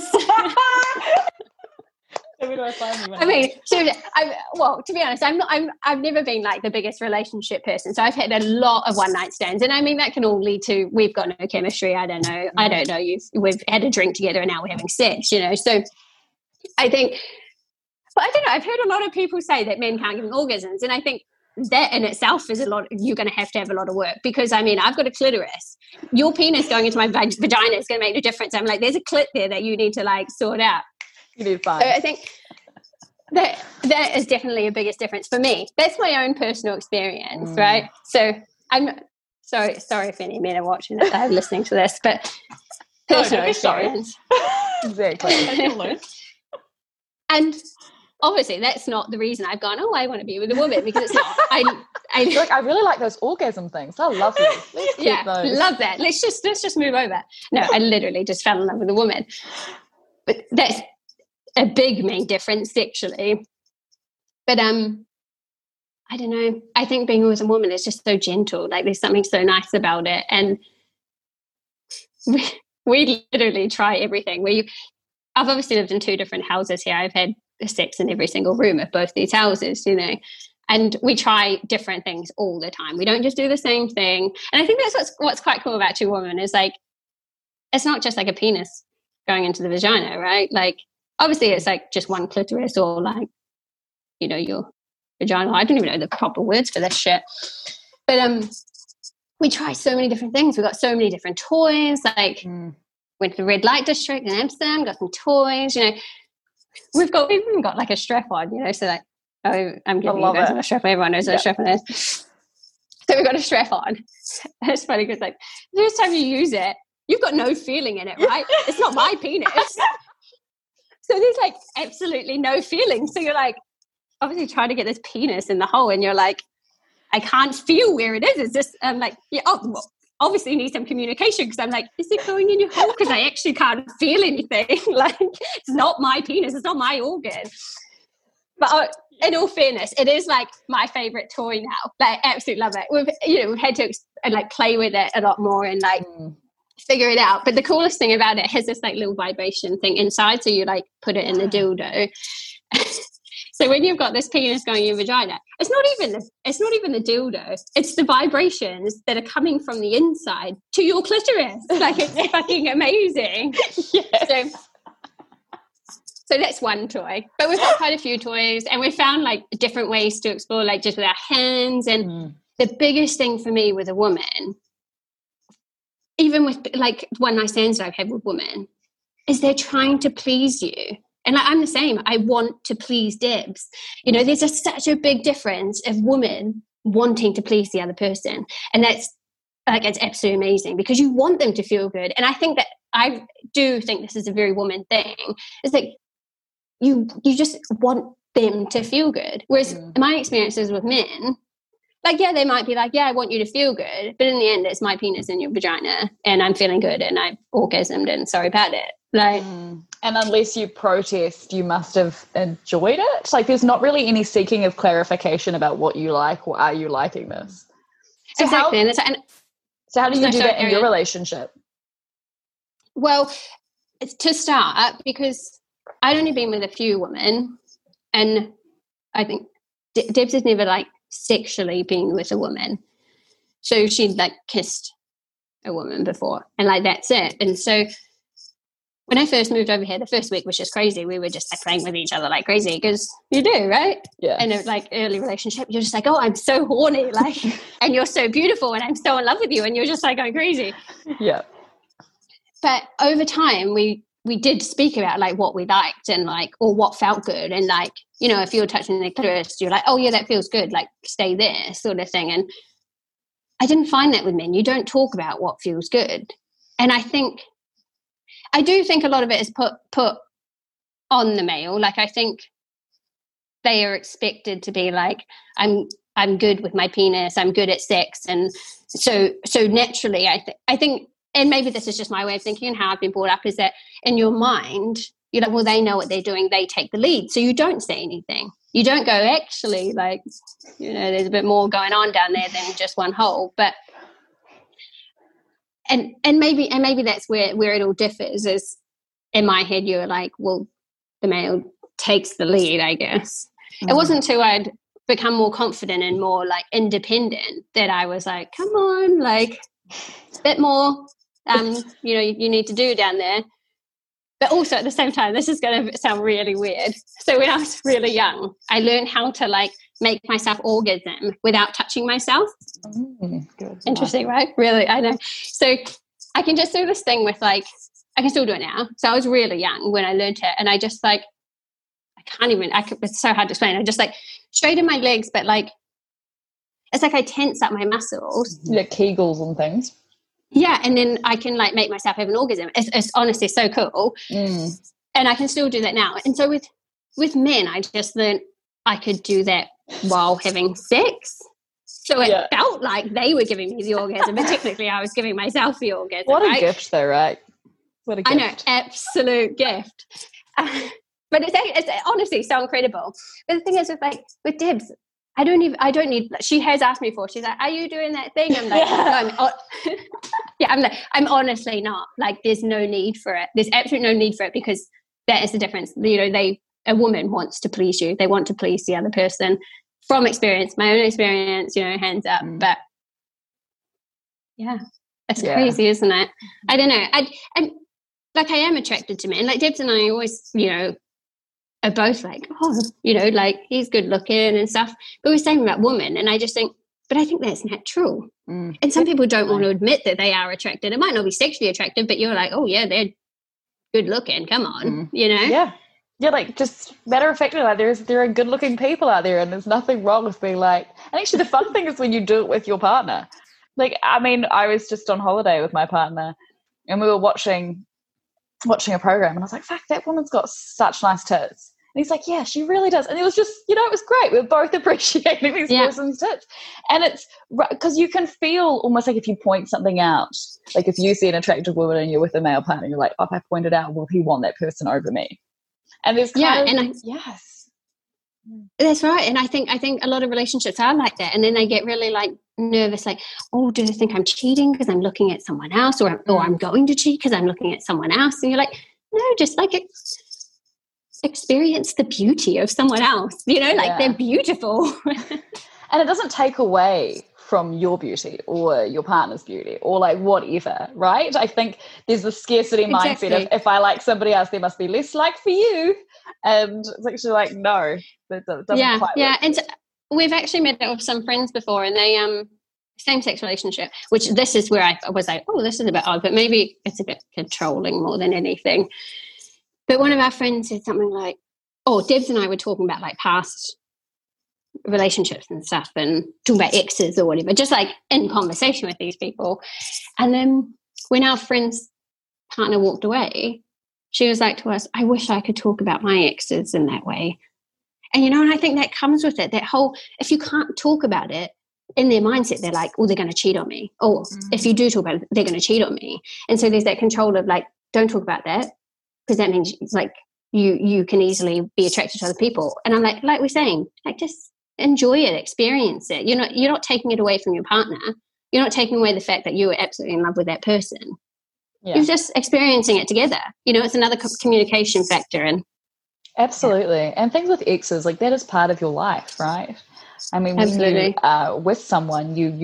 I mean, so I well, to be honest, I'm not. I'm. I've never been like the biggest relationship person. So I've had a lot of one night stands, and I mean that can all lead to we've got no chemistry. I don't know. I don't know. You've we've had a drink together, and now we're having sex. You know. So I think. But I don't know. I've heard a lot of people say that men can't give orgasms, and I think that in itself is a lot. You're going to have to have a lot of work, because I mean, I've got a clitoris. Your penis going into my vag- vagina is going to make no difference. I'm like, there's a clit there that you need to like sort out. You need fun. So I think that that is definitely a biggest difference for me. That's my own personal experience, mm. right? So I'm sorry, sorry if any men are watching that are listening to this, but personal no, experience. Exactly. And obviously, that's not the reason I've gone, oh, I want to be with a woman, because it's not. I, I like. I really like those orgasm things. They're lovely. Let's yeah, those. love that. Let's just let's just move over. No, I literally just fell in love with a woman, but that's a big main difference sexually. But um, I don't know. I think being with a woman is just so gentle. Like, there's something so nice about it, and we we literally try everything. We, I've obviously lived in two different houses here. I've had sex in every single room of both these houses, you know, and we try different things all the time. We don't just do the same thing. And I think that's what's what's quite cool about two women is, like, it's not just like a penis going into the vagina, right? Like, obviously it's like just one clitoris, or like, you know, your vagina. I don't even know the proper words for this shit. But um, we try so many different things. We've got so many different toys. Like, mm. went to the red light district in Amsterdam, got some toys, you know. We've got, we've even got like a strap on, you know, so like, oh, I'm giving you guys it. a strap on. Everyone knows what a strap on is. So we've got a strap on. It's funny because, like, the first time you use it, you've got no feeling in it, right? It's not my penis. So there's like absolutely no feeling. So you're like, obviously trying to get this penis in the hole, and you're like, I can't feel where it is. It's just, I'm like, yeah, oh, well, obviously need some communication, because I'm like, is it going in your hole? Because I actually can't feel anything. Like, it's not my penis. It's not my organ. But uh, in all fairness, it is like my favorite toy now. Like, I absolutely love it. We've, you know, we've had to and like play with it a lot more and like mm. figure it out. But the coolest thing about it has this like little vibration thing inside. So you like put it in the dildo. So when you've got this penis going in your vagina, it's not even the, it's not even the dildo. It's the vibrations that are coming from the inside to your clitoris. Like, it's fucking amazing. Yes. So, so that's one toy. But we've got quite a few toys, and we found like different ways to explore, like just with our hands. And mm. the biggest thing for me with a woman, even with like one night stands that I've had with women, is they're trying to please you. And like, I'm the same. I want to please Debs. You know, there's a, such a big difference of women wanting to please the other person. And that's like, it's absolutely amazing, because you want them to feel good. And I think that, I do think this is a very woman thing. It's like, you you just want them to feel good. Whereas mm. my experiences with men, like, yeah, they might be like, yeah, I want you to feel good. But in the end, it's my penis in your vagina, and I'm feeling good, and I've orgasmed, and sorry about it. Like, mm. And unless you protest, you must have enjoyed it. Like, there's not really any seeking of clarification about what you like, or are you liking this? So exactly. How, and, and so how do you do that in your relationship? Well, it's to start, because I'd only been with a few women, and I think De- Debs has never like sexually been with a woman. So she'd like kissed a woman before, and like that's it. And so when I first moved over here, the first week was just crazy. We were just like playing with each other like crazy, because you do, right? Yeah. In a like early relationship, you're just like, oh, I'm so horny, like, and you're so beautiful, and I'm so in love with you, and you're just like going crazy. Yeah. But over time, we we did speak about like what we liked and like, or what felt good, and like, you know, if you're touching the clitoris, you're like, oh yeah, that feels good, like stay there, sort of thing. And I didn't find that with men. You don't talk about what feels good, and I think. I do think a lot of it is put put on the male. Like, I think they are expected to be like, I'm I'm good with my penis, I'm good at sex, and so so naturally, I think I think, and maybe this is just my way of thinking and how I've been brought up, is that in your mind you're like, well, they know what they're doing, they take the lead, so you don't say anything. You don't go, actually, like, you know, there's a bit more going on down there than just one hole, but. And and maybe and maybe that's where, where it all differs, is in my head you're like, well, the male takes the lead, I guess. Mm. It wasn't until I'd become more confident and more like independent that I was like, come on, like it's a bit more um, you know, you, you need to do down there. But also at the same time, this is going to sound really weird. So when I was really young, I learned how to like make myself orgasm without touching myself. Mm, good. Interesting, right? Really, I know. So I can just do this thing with like, I can still do it now. So I was really young when I learned it, and I just like, I can't even, I could, it's so hard to explain. I just like straighten my legs, but like, it's like I tense up my muscles. Like Kegels and things. Yeah, and then I can like make myself have an orgasm. It's, it's honestly so cool. Mm. And I can still do that now. And so with, with men, I just learned I could do that while having sex. So it yeah. felt like they were giving me the orgasm, but technically I was giving myself the orgasm. What a right? gift though, right? What a gift. I know, absolute gift. Uh, but it's, it's honestly so incredible. But the thing is, with like with Debs, I don't even, I don't need, she has asked me for, she's like, are you doing that thing? I'm like, yeah. no, I'm, yeah, I'm like, I'm honestly not. Like, there's no need for it. There's absolutely no need for it, because that is the difference. You know, they, a woman wants to please you. They want to please the other person. From experience, my own experience, you know, hands up. Mm. But yeah, it's yeah. crazy, isn't it? I don't know. I, and like, I am attracted to men. Like, Debs and I always, you know, are both like, oh, you know, like he's good looking and stuff. But we're saying about women, and I just think, but I think that's natural. Mm. And some people don't want to admit that they are attracted. It might not be sexually attractive, but you're like, oh yeah, they're good looking. Come on, mm. you know? Yeah. Yeah, like just matter of factly, like there's there are good looking people out there, and there's nothing wrong with being like. And actually, the fun thing is when you do it with your partner. Like, I mean, I was just on holiday with my partner, and we were watching watching a program, and I was like, "Fuck, that woman's got such nice tits." And he's like, "Yeah, she really does." And it was just, you know, it was great. We were both appreciating these yeah. person's tits, and it's because you can feel almost like if you point something out, like if you see an attractive woman and you're with a male partner, you're like, "Oh, if I point it out, will he want that person over me?" And there's yeah, kind of, and I, yes, that's right. And I think I think a lot of relationships are like that, and then they get really like nervous, like, oh, do they think I'm cheating because I'm looking at someone else, or or I'm going to cheat because I'm looking at someone else? And you're like, no, just like ex- experience the beauty of someone else. You know, like yeah. they're beautiful, and it doesn't take away from your beauty or your partner's beauty or like whatever, right? I think there's the scarcity exactly. mindset of if I like somebody else, there must be less like for you. And it's actually like, no, that doesn't yeah, quite yeah. work. And so we've actually met up with some friends before, and they, um, same-sex relationship, which this is where I was like, oh, this is a bit odd, but maybe it's a bit controlling more than anything. But one of our friends said something like, oh, Debs and I were talking about like past relationships and stuff, and talking about exes or whatever, just like in conversation with these people. And then when our friend's partner walked away, she was like to us, I wish I could talk about my exes in that way. And you know, and I think that comes with it, that whole, if you can't talk about it, in their mindset they're like, oh, they're going to cheat on me, or mm-hmm. if you do talk about it, they're going to cheat on me. And so there's that control of like, don't talk about that, because that means like you you can easily be attracted to other people. And I'm like, like we're saying, like just enjoy it, experience it. You're not you're not taking it away from your partner. You're not taking away the fact that you were absolutely in love with that person. Yeah. You're just experiencing it together. You know, it's another communication factor. And absolutely. Yeah. And things with exes, like that is part of your life, right? I mean, when absolutely. you are with someone, you you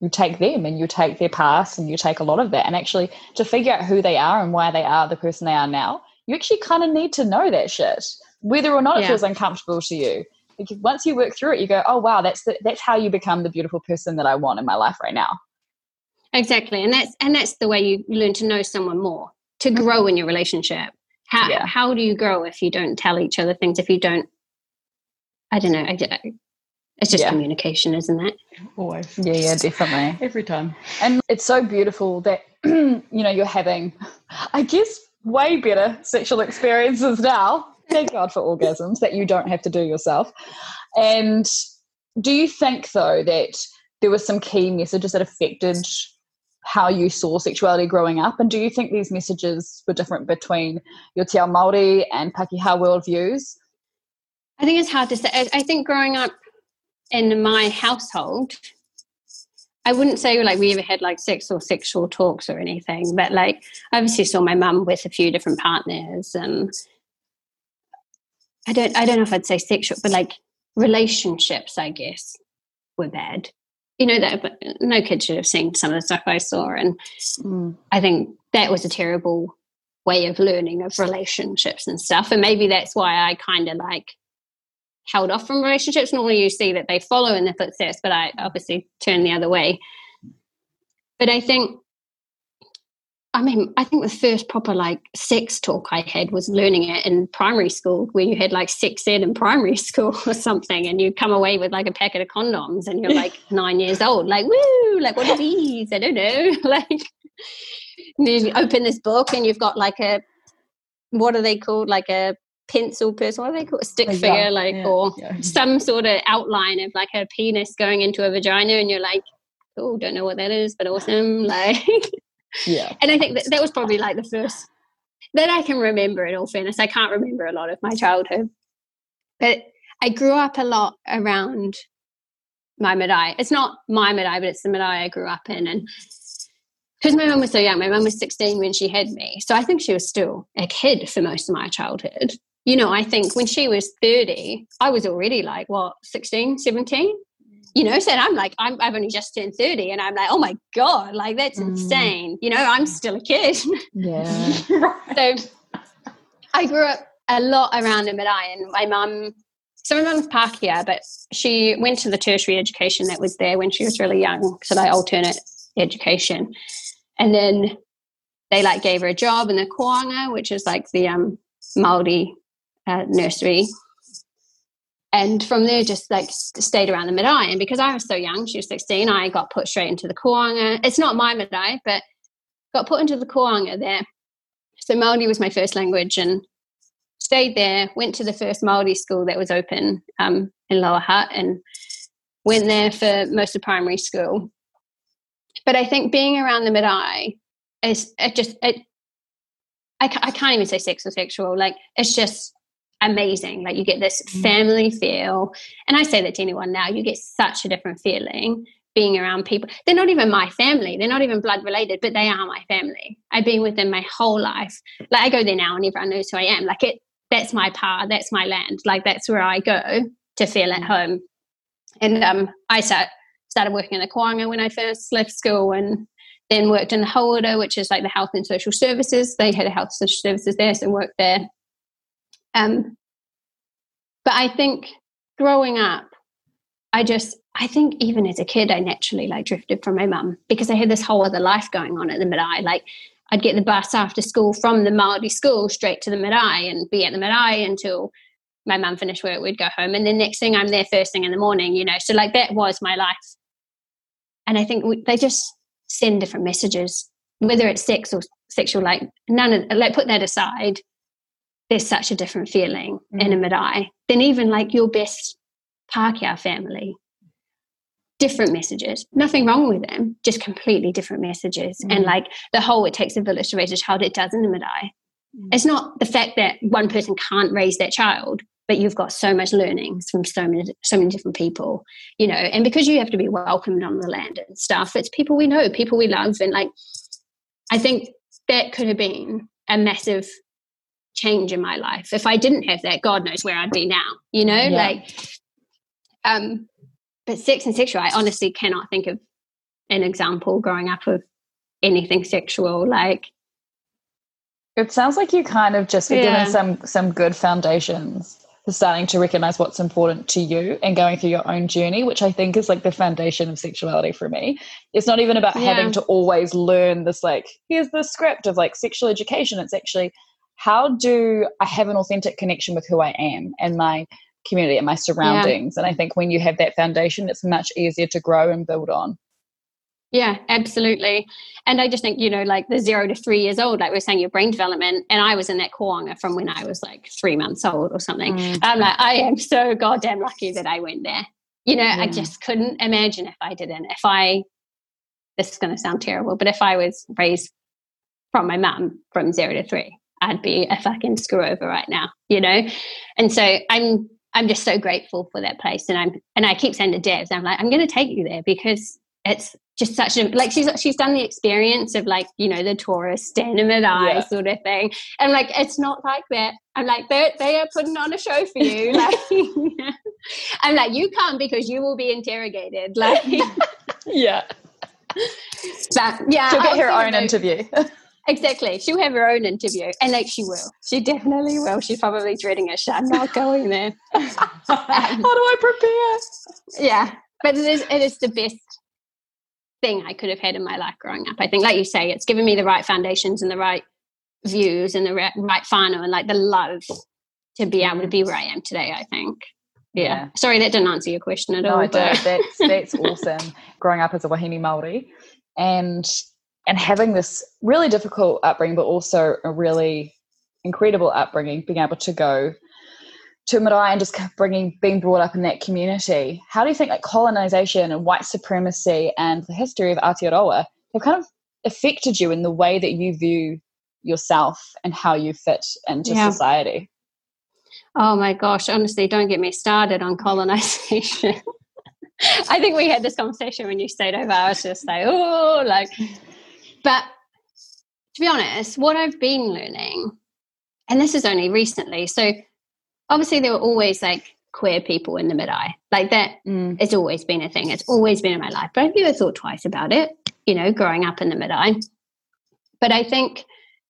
you take them and you take their past and you take a lot of that. And actually to figure out who they are and why they are the person they are now, you actually kind of need to know that shit, whether or not it yeah. feels uncomfortable to you. Because once you work through it, you go, oh, wow, that's the, that's how you become the beautiful person that I want in my life right now. Exactly. And that's and that's the way you learn to know someone more, to grow in your relationship. How Yeah. how do you grow if you don't tell each other things, if you don't, I don't know, I, it's just Yeah. communication, isn't it? Always. Yeah, yeah, definitely. Every time. And it's so beautiful that, you know, you're having, I guess, way better sexual experiences now. Thank God for orgasms that you don't have to do yourself. And do you think, though, that there were some key messages that affected how you saw sexuality growing up? And do you think these messages were different between your Te Ao Māori and Pākehā worldviews? I think it's hard to say. I, I think growing up in my household, I wouldn't say like we ever had like sex or sexual talks or anything, but like I obviously saw my mum with a few different partners, and I don't I don't know if I'd say sexual, but like relationships, I guess, were bad. You know, that but no kid should have seen some of the stuff I saw, and Mm. I think that was a terrible way of learning of relationships and stuff. And maybe that's why I kind of like held off from relationships. Normally you see that they follow in the footsteps, but I obviously turned the other way. But I think, I mean, I think the first proper like sex talk I had was learning it in primary school, where you had like sex ed in primary school or something, and you come away with like a packet of condoms and you're like nine years old, like, woo, like what are these? I don't know. Like, and then you open this book and you've got like a, what are they called? Like a pencil person, what are they called? A stick Oh, figure, yeah, like, yeah, or yeah. some sort of outline of like a penis going into a vagina, and you're like, oh, don't know what that is, but awesome. Like, Yeah. and I think that, that was probably like the first that I can remember, in all fairness. I can't remember a lot of my childhood, but I grew up a lot around my marae. It's not my marae, but it's the marae I grew up in. And because my mum was so young, my mum was sixteen when she had me. So I think she was still a kid for most of my childhood. You know, I think when she was thirty, I was already like, what, sixteen, seventeen? You know, so I'm like, I'm, I've only just turned thirty, and I'm like, oh my God, like that's Mm. insane. You know, I'm still a kid. Yeah. So I grew up a lot around the marae, and my mum, so my mum's Pākehā, but she went to the tertiary education that was there when she was really young, so like alternate education. And then they like gave her a job in the koanga, which is like the um, Māori uh, nursery. And from there, just like stayed around the marae. And because I was so young, she was sixteen, I got put straight into the koanga. It's not my marae, but got put into the koanga there. So Māori was my first language, and stayed there, went to the first Māori school that was open um, in Lower Hutt, and went there for most of primary school. But I think being around the marae is it just, it, I, I can't even say sex or sexual, like it's just amazing. Like you get this family feel, and I say that to anyone now, you get such a different feeling being around people. They're not even my family, they're not even blood related, but they are my family. I've been with them my whole life. Like I go there now and everyone knows who I am. Like it, that's my pa, that's my land. Like that's where I go to feel at home. And um, I start, started working in the koanga when I first left school, and then worked in the hauora, which is like the health and social services. They had a health and social services there, so worked there. Um, but I think growing up, I just, I think even as a kid, I naturally like drifted from my mum, because I had this whole other life going on at the marae. Like I'd get the bus after school from the Māori school straight to the marae and be at the marae until my mum finished work, we'd go home. And then next thing I'm there first thing in the morning, you know, so like that was my life. And I think we, they just send different messages, whether it's sex or sexual, like none of, like put that aside, there's such a different feeling mm. in a marae than even like your best Pākehā family. Different messages, nothing wrong with them, just completely different messages. Mm. And like the whole, it takes a village to raise a child, it does in the marae. Mm. It's not the fact that one person can't raise that child, but you've got so much learnings from so many, so many different people, you know, and because you have to be welcomed on the land and stuff, it's people we know, people we love. And like, I think that could have been a massive change in my life. If I didn't have that, God knows where I'd be now, you know, yeah. like, um, but sex and sexual, I honestly cannot think of an example growing up of anything sexual. Like, it sounds like you kind of just were Yeah. given some some good foundations for starting to recognize what's important to you and going through your own journey, which I think is like the foundation of sexuality for me. It's not even about Yeah. having to always learn this, like, here's the script of like sexual education. It's actually, how do I have an authentic connection with who I am and my community and my surroundings? And I think when you have that foundation, it's much easier to grow and build on. Yeah, absolutely. And I just think, you know, like the zero to three years old, like we were saying, your brain development, and I was in that koanga from when I was like three months old or something. Mm. I'm like, I am so goddamn lucky that I went there. You know, I Yeah. just couldn't imagine if I didn't. If I, this is going to sound terrible, but if I was raised from my mum from zero to three, I'd be a fucking screw over right now, you know? And so I'm, I'm just so grateful for that place. And I'm, and I keep saying to Devs, I'm like, I'm going to take you there because it's just such a, like, she's she's done the experience of like, you know, the tourist stand in the eye Yeah. sort of thing. And like, it's not like that. I'm like, they they are putting on a show for you. Like, I'm like, you can't because you will be interrogated. Like, Yeah. but yeah, She'll get I'll her see own though. interview. Exactly. She'll have her own interview. And like, she will. She definitely will. She's probably dreading it. I'm not going there. How do I prepare? Yeah. But it is, it is the best thing I could have had in my life growing up. I think, like you say, it's given me the right foundations and the right views and the right, right whānau and like the love to be able to be where I am today, I think. Yeah. Yeah. Sorry, that didn't answer your question at No, all. I don't. But That's that's awesome. Growing up as a Wahine Māori and and having this really difficult upbringing, but also a really incredible upbringing, being able to go to Marae and just bringing being brought up in that community. How do you think like colonization and white supremacy and the history of Aotearoa have kind of affected you in the way that you view yourself and how you fit into Yeah. society? oh my gosh, honestly, don't get me started on colonization. I think we had this conversation when you stayed over. I was just like, oh, like, but to be honest, what I've been learning, and this is only recently, so obviously there were always like queer people in the mid-eye. Like that, Mm. it's always been a thing. It's always been in my life. But I've never thought twice about it, you know, growing up in the mid-eye. But I think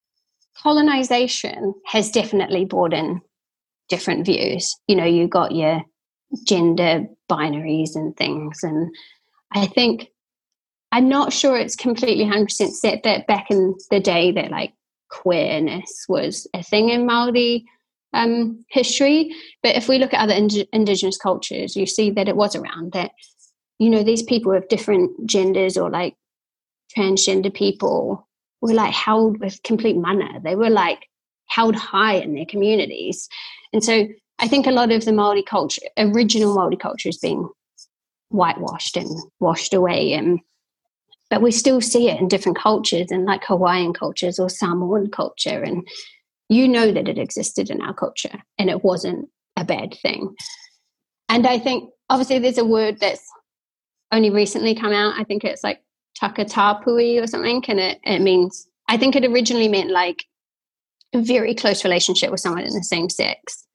colonization has definitely brought in different views. You know, you got your gender binaries and things. And I think, I'm not sure it's completely one hundred percent set that back in the day that like queerness was a thing in Māori um, history. But if we look at other ind- indigenous cultures, you see that it was around that, you know, these people with different genders or like transgender people were like held with complete mana. They were like held high in their communities. And so I think a lot of the Māori culture, original Māori culture, is being whitewashed and washed away. And but we still see it in different cultures, and like Hawaiian cultures or Samoan culture. And you know that it existed in our culture and it wasn't a bad thing. And I think obviously there's a word that's only recently come out. I think it's like takatapui or something. And it, it means, I think it originally meant like a very close relationship with someone in the same sex.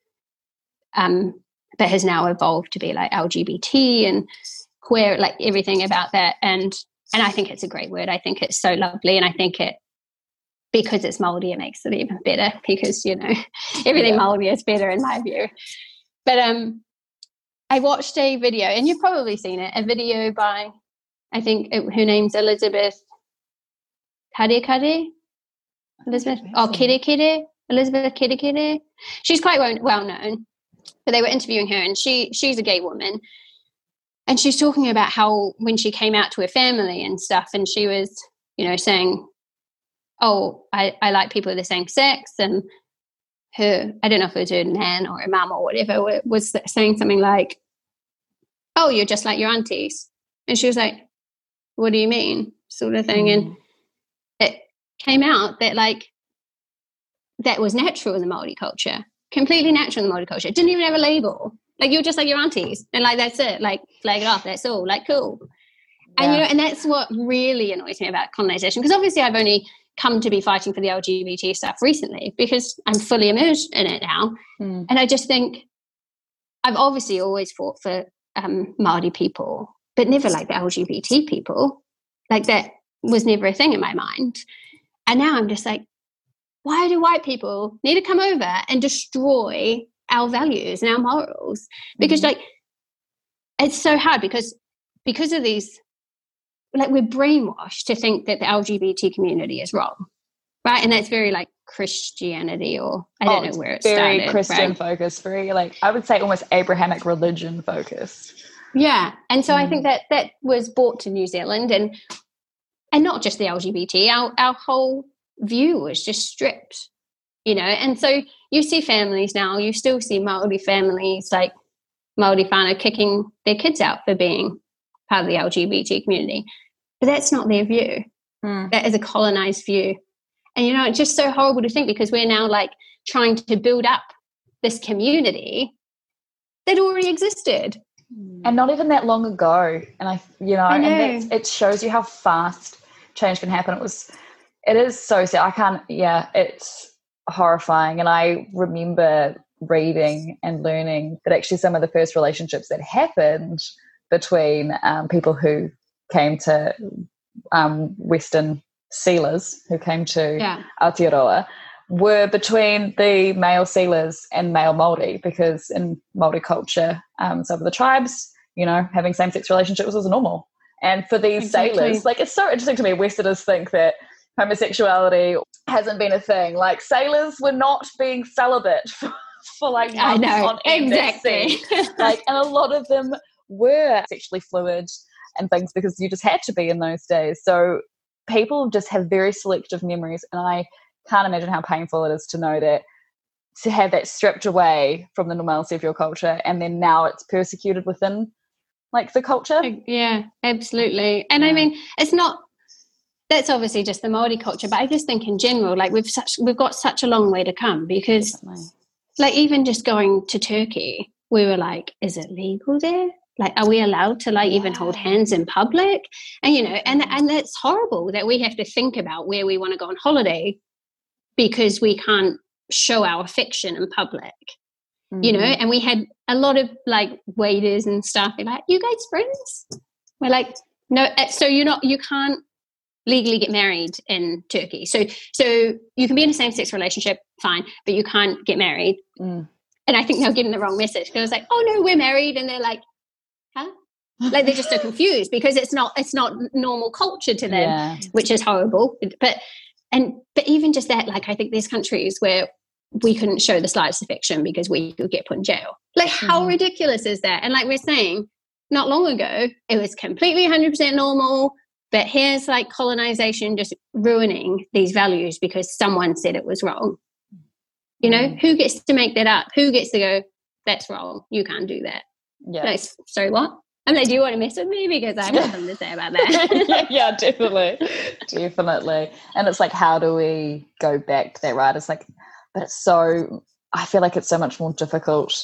Um, but has now evolved to be like L G B T and queer, like everything about that. And and I think it's a great word. I think it's so lovely. And I think it, because it's Māori, it makes it even better because, you know, everything Yeah. Māori is better in my view. But um, I watched a video, and you've probably seen it, a video by, I think it, her name's Elizabeth Kare Kare? Elizabeth, oh, Kere Kere? Elizabeth Kere Kere? She's quite well, well known. But they were interviewing her, and she she's a gay woman. And she's talking about how when she came out to her family and stuff, and she was, you know, saying, oh, I, I like people of the same sex. And her, I don't know if it was her nan or her mum or whatever, was saying something like, oh, you're just like your aunties. And she was like, what do you mean? Sort of thing. Mm. And it came out that like, that was natural in the Māori culture, completely natural in the Māori culture. It didn't even have a label. Like, you're just like your aunties. And like, that's it. Like, flag it off. That's all. Like, cool. Yeah. And, you know, and that's what really annoys me about colonization. Because obviously I've only come to be fighting for the L G B T stuff recently because I'm fully immersed in it now. Mm. And I just think I've obviously always fought for um, Māori people, but never like the L G B T people. Like that was never a thing in my mind. And now I'm just like, why do white people need to come over and destroy our values and our morals? Because mm-hmm. like, it's so hard because, because of these, like we're brainwashed to think that the L G B T community is wrong. Right. And that's very like Christianity or I don't oh, know where it's very started, Christian right? focused, very like, I would say almost Abrahamic religion focused. Yeah. And so mm. I think that that was brought to New Zealand and, and not just the L G B T, our, our whole view was just stripped, you know. And so you see families now, you still see Māori families like Māori whānau kicking their kids out for being part of the L G B T community. But that's not their view. Mm. That is a colonized view. And, you know, it's just so horrible to think because we're now like trying to build up this community that already existed. And not even that long ago. And I, you know, I know. and it shows you how fast change can happen. It was, it is so sad. I can't, yeah, it's horrifying. And I remember reading and learning that actually some of the first relationships that happened between um, people who came to um, Western sealers who came to yeah. Aotearoa were between the male sealers and male Māori, because in Māori culture, um, some of the tribes, you know, having same-sex relationships was normal. And for these exactly. sailors, like it's so interesting to me, Westerners think that homosexuality hasn't been a thing. Like sailors were not being celibate for, for like months I know, on end exactly. Like, and a lot of them were sexually fluid and things because you just had to be in those days. So people just have very selective memories, and I can't imagine how painful it is to know that, to have that stripped away from the normalcy of your culture, and then now it's persecuted within like the culture. Yeah, absolutely. And yeah. I mean, it's not, that's obviously just the Māori culture, but I just think in general, like we've such we've got such a long way to come because Definitely. Like even just going to Turkey, we were like, is it legal there? Like, are we allowed to like yeah. even hold hands in public? And, you know, and, and it's horrible that we have to think about where we want to go on holiday because we can't show our affection in public, mm-hmm. you know? And we had a lot of like waiters and stuff. They're like, you guys friends? We're like, no. So you're not, you can't legally get married in Turkey. So, so you can be in a same-sex relationship, fine, but you can't get married. Mm. And I think they're getting the wrong message because I was like, oh no, we're married. And they're like, huh? Like they're just so confused because it's not it's not normal culture to them, yeah. which is horrible. But and but even just that, like I think there's countries where we couldn't show the slightest affection because we could get put in jail. Like how mm-hmm. ridiculous is that? And like we're saying, not long ago, it was completely one hundred percent normal. But here's like colonization just ruining these values because someone said it was wrong. You know, mm. who gets to make that up? Who gets to go, that's wrong. You can't do that. Yeah. Like, sorry, what? I'm like, do you want to mess with me? Because I have something to say about that. yeah, yeah, definitely. Definitely. And it's like, how do we go back to that, right? It's like, but it's so, I feel like it's so much more difficult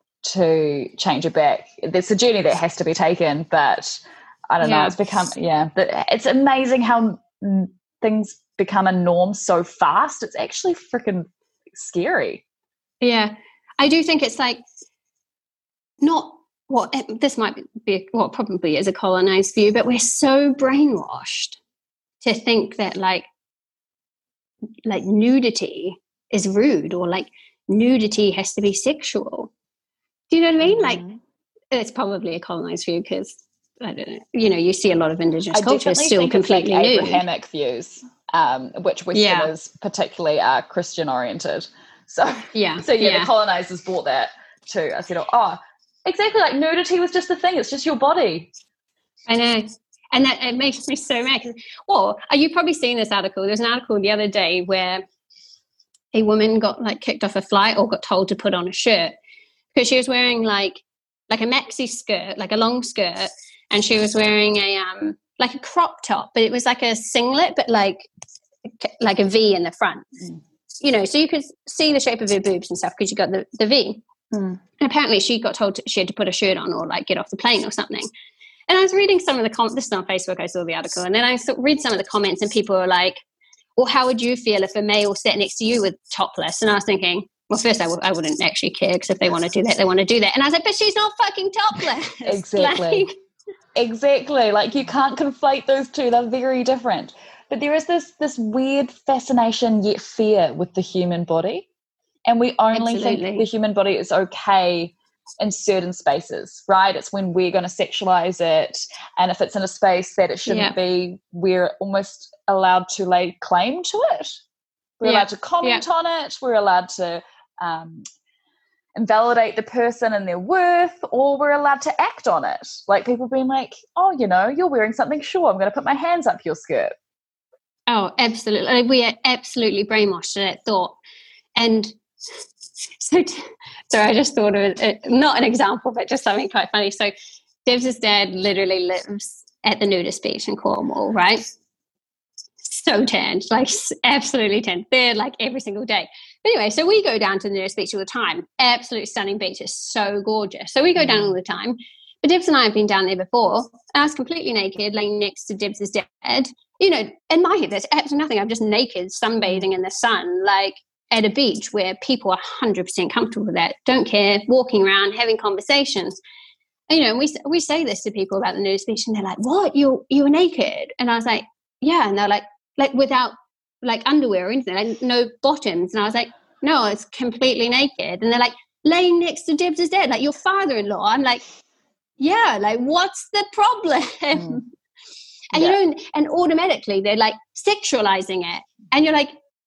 to change it back. There's a journey that has to be taken, but I don't yeah. know, it's become, yeah, it's amazing how things become a norm so fast. It's actually freaking scary. Yeah. I do think it's like, not what well, this might be what well, probably is a colonized view, but we're so brainwashed to think that like like nudity is rude or like nudity has to be sexual. Do you know what I mean? Mm-hmm. Like it's probably a colonized view because I don't know. You know, you see a lot of indigenous I cultures still completely like nude. Abrahamic views, um, which Westerners yeah. particularly are Christian oriented. So yeah, so yeah, yeah, the colonizers brought that to. I said, oh. Exactly, like nudity was just a thing. It's just your body. I know. And that it makes me so mad. Well, you've probably seen this article. There's an article the other day where a woman got like kicked off a flight or got told to put on a shirt because she was wearing like like a maxi skirt, like a long skirt, and she was wearing a um like a crop top, but it was like a singlet, but like like a V in the front. Mm. You know, so you could see the shape of her boobs and stuff because you got the, the V. Mm. And apparently she got told to, she had to put a shirt on or like get off the plane or something. And I was reading some of the comments, this is on Facebook, I saw the article, and then I saw, read some of the comments and people were like, well, how would you feel if a male sat next to you with topless? And I was thinking, well, first I w- I wouldn't actually care because if they want to do that, they want to do that. And I was like, but she's not fucking topless. Exactly. Like, Exactly. Like you can't conflate those two. They're very different. But there is this this weird fascination yet fear with the human body. And we only Absolutely. think the human body is okay in certain spaces, right? It's when we're going to sexualize it. And if it's in a space that it shouldn't Yeah. be, we're almost allowed to lay claim to it. We're Yeah. allowed to comment Yeah. on it. We're allowed to um, invalidate the person and their worth, or we're allowed to act on it. Like people being like, oh, you know, you're wearing something. Sure, I'm going to put my hands up your skirt. Oh, absolutely. We are absolutely brainwashed to that thought. And so, so I just thought of it, not an example, but just something quite funny. So Dev's dad literally lives at the nudist beach in Cornwall, right? So tanned, like absolutely tanned. There like every single day. But anyway, so we go down to the nudist beach all the time. Absolutely stunning beach. It's so gorgeous. So we go down all the time. But Debs and I have been down there before. And I was completely naked, laying next to Debs' dad. You know, in my head, there's absolutely nothing. I'm just naked, sunbathing in the sun, like at a beach where people are one hundred percent comfortable with that, don't care, walking around, having conversations. And, you know, we we say this to people about the nudist beach, and they're like, what? You you were naked? And I was like, yeah. And they're like, like without like underwear or anything, like no bottoms. And I was like, no, it's completely naked. And they're like, laying next to Debs' dad, like your father-in-law. I'm like, yeah, like what's the problem? Mm. And yeah. you know, and automatically they're like sexualizing it. And you're like,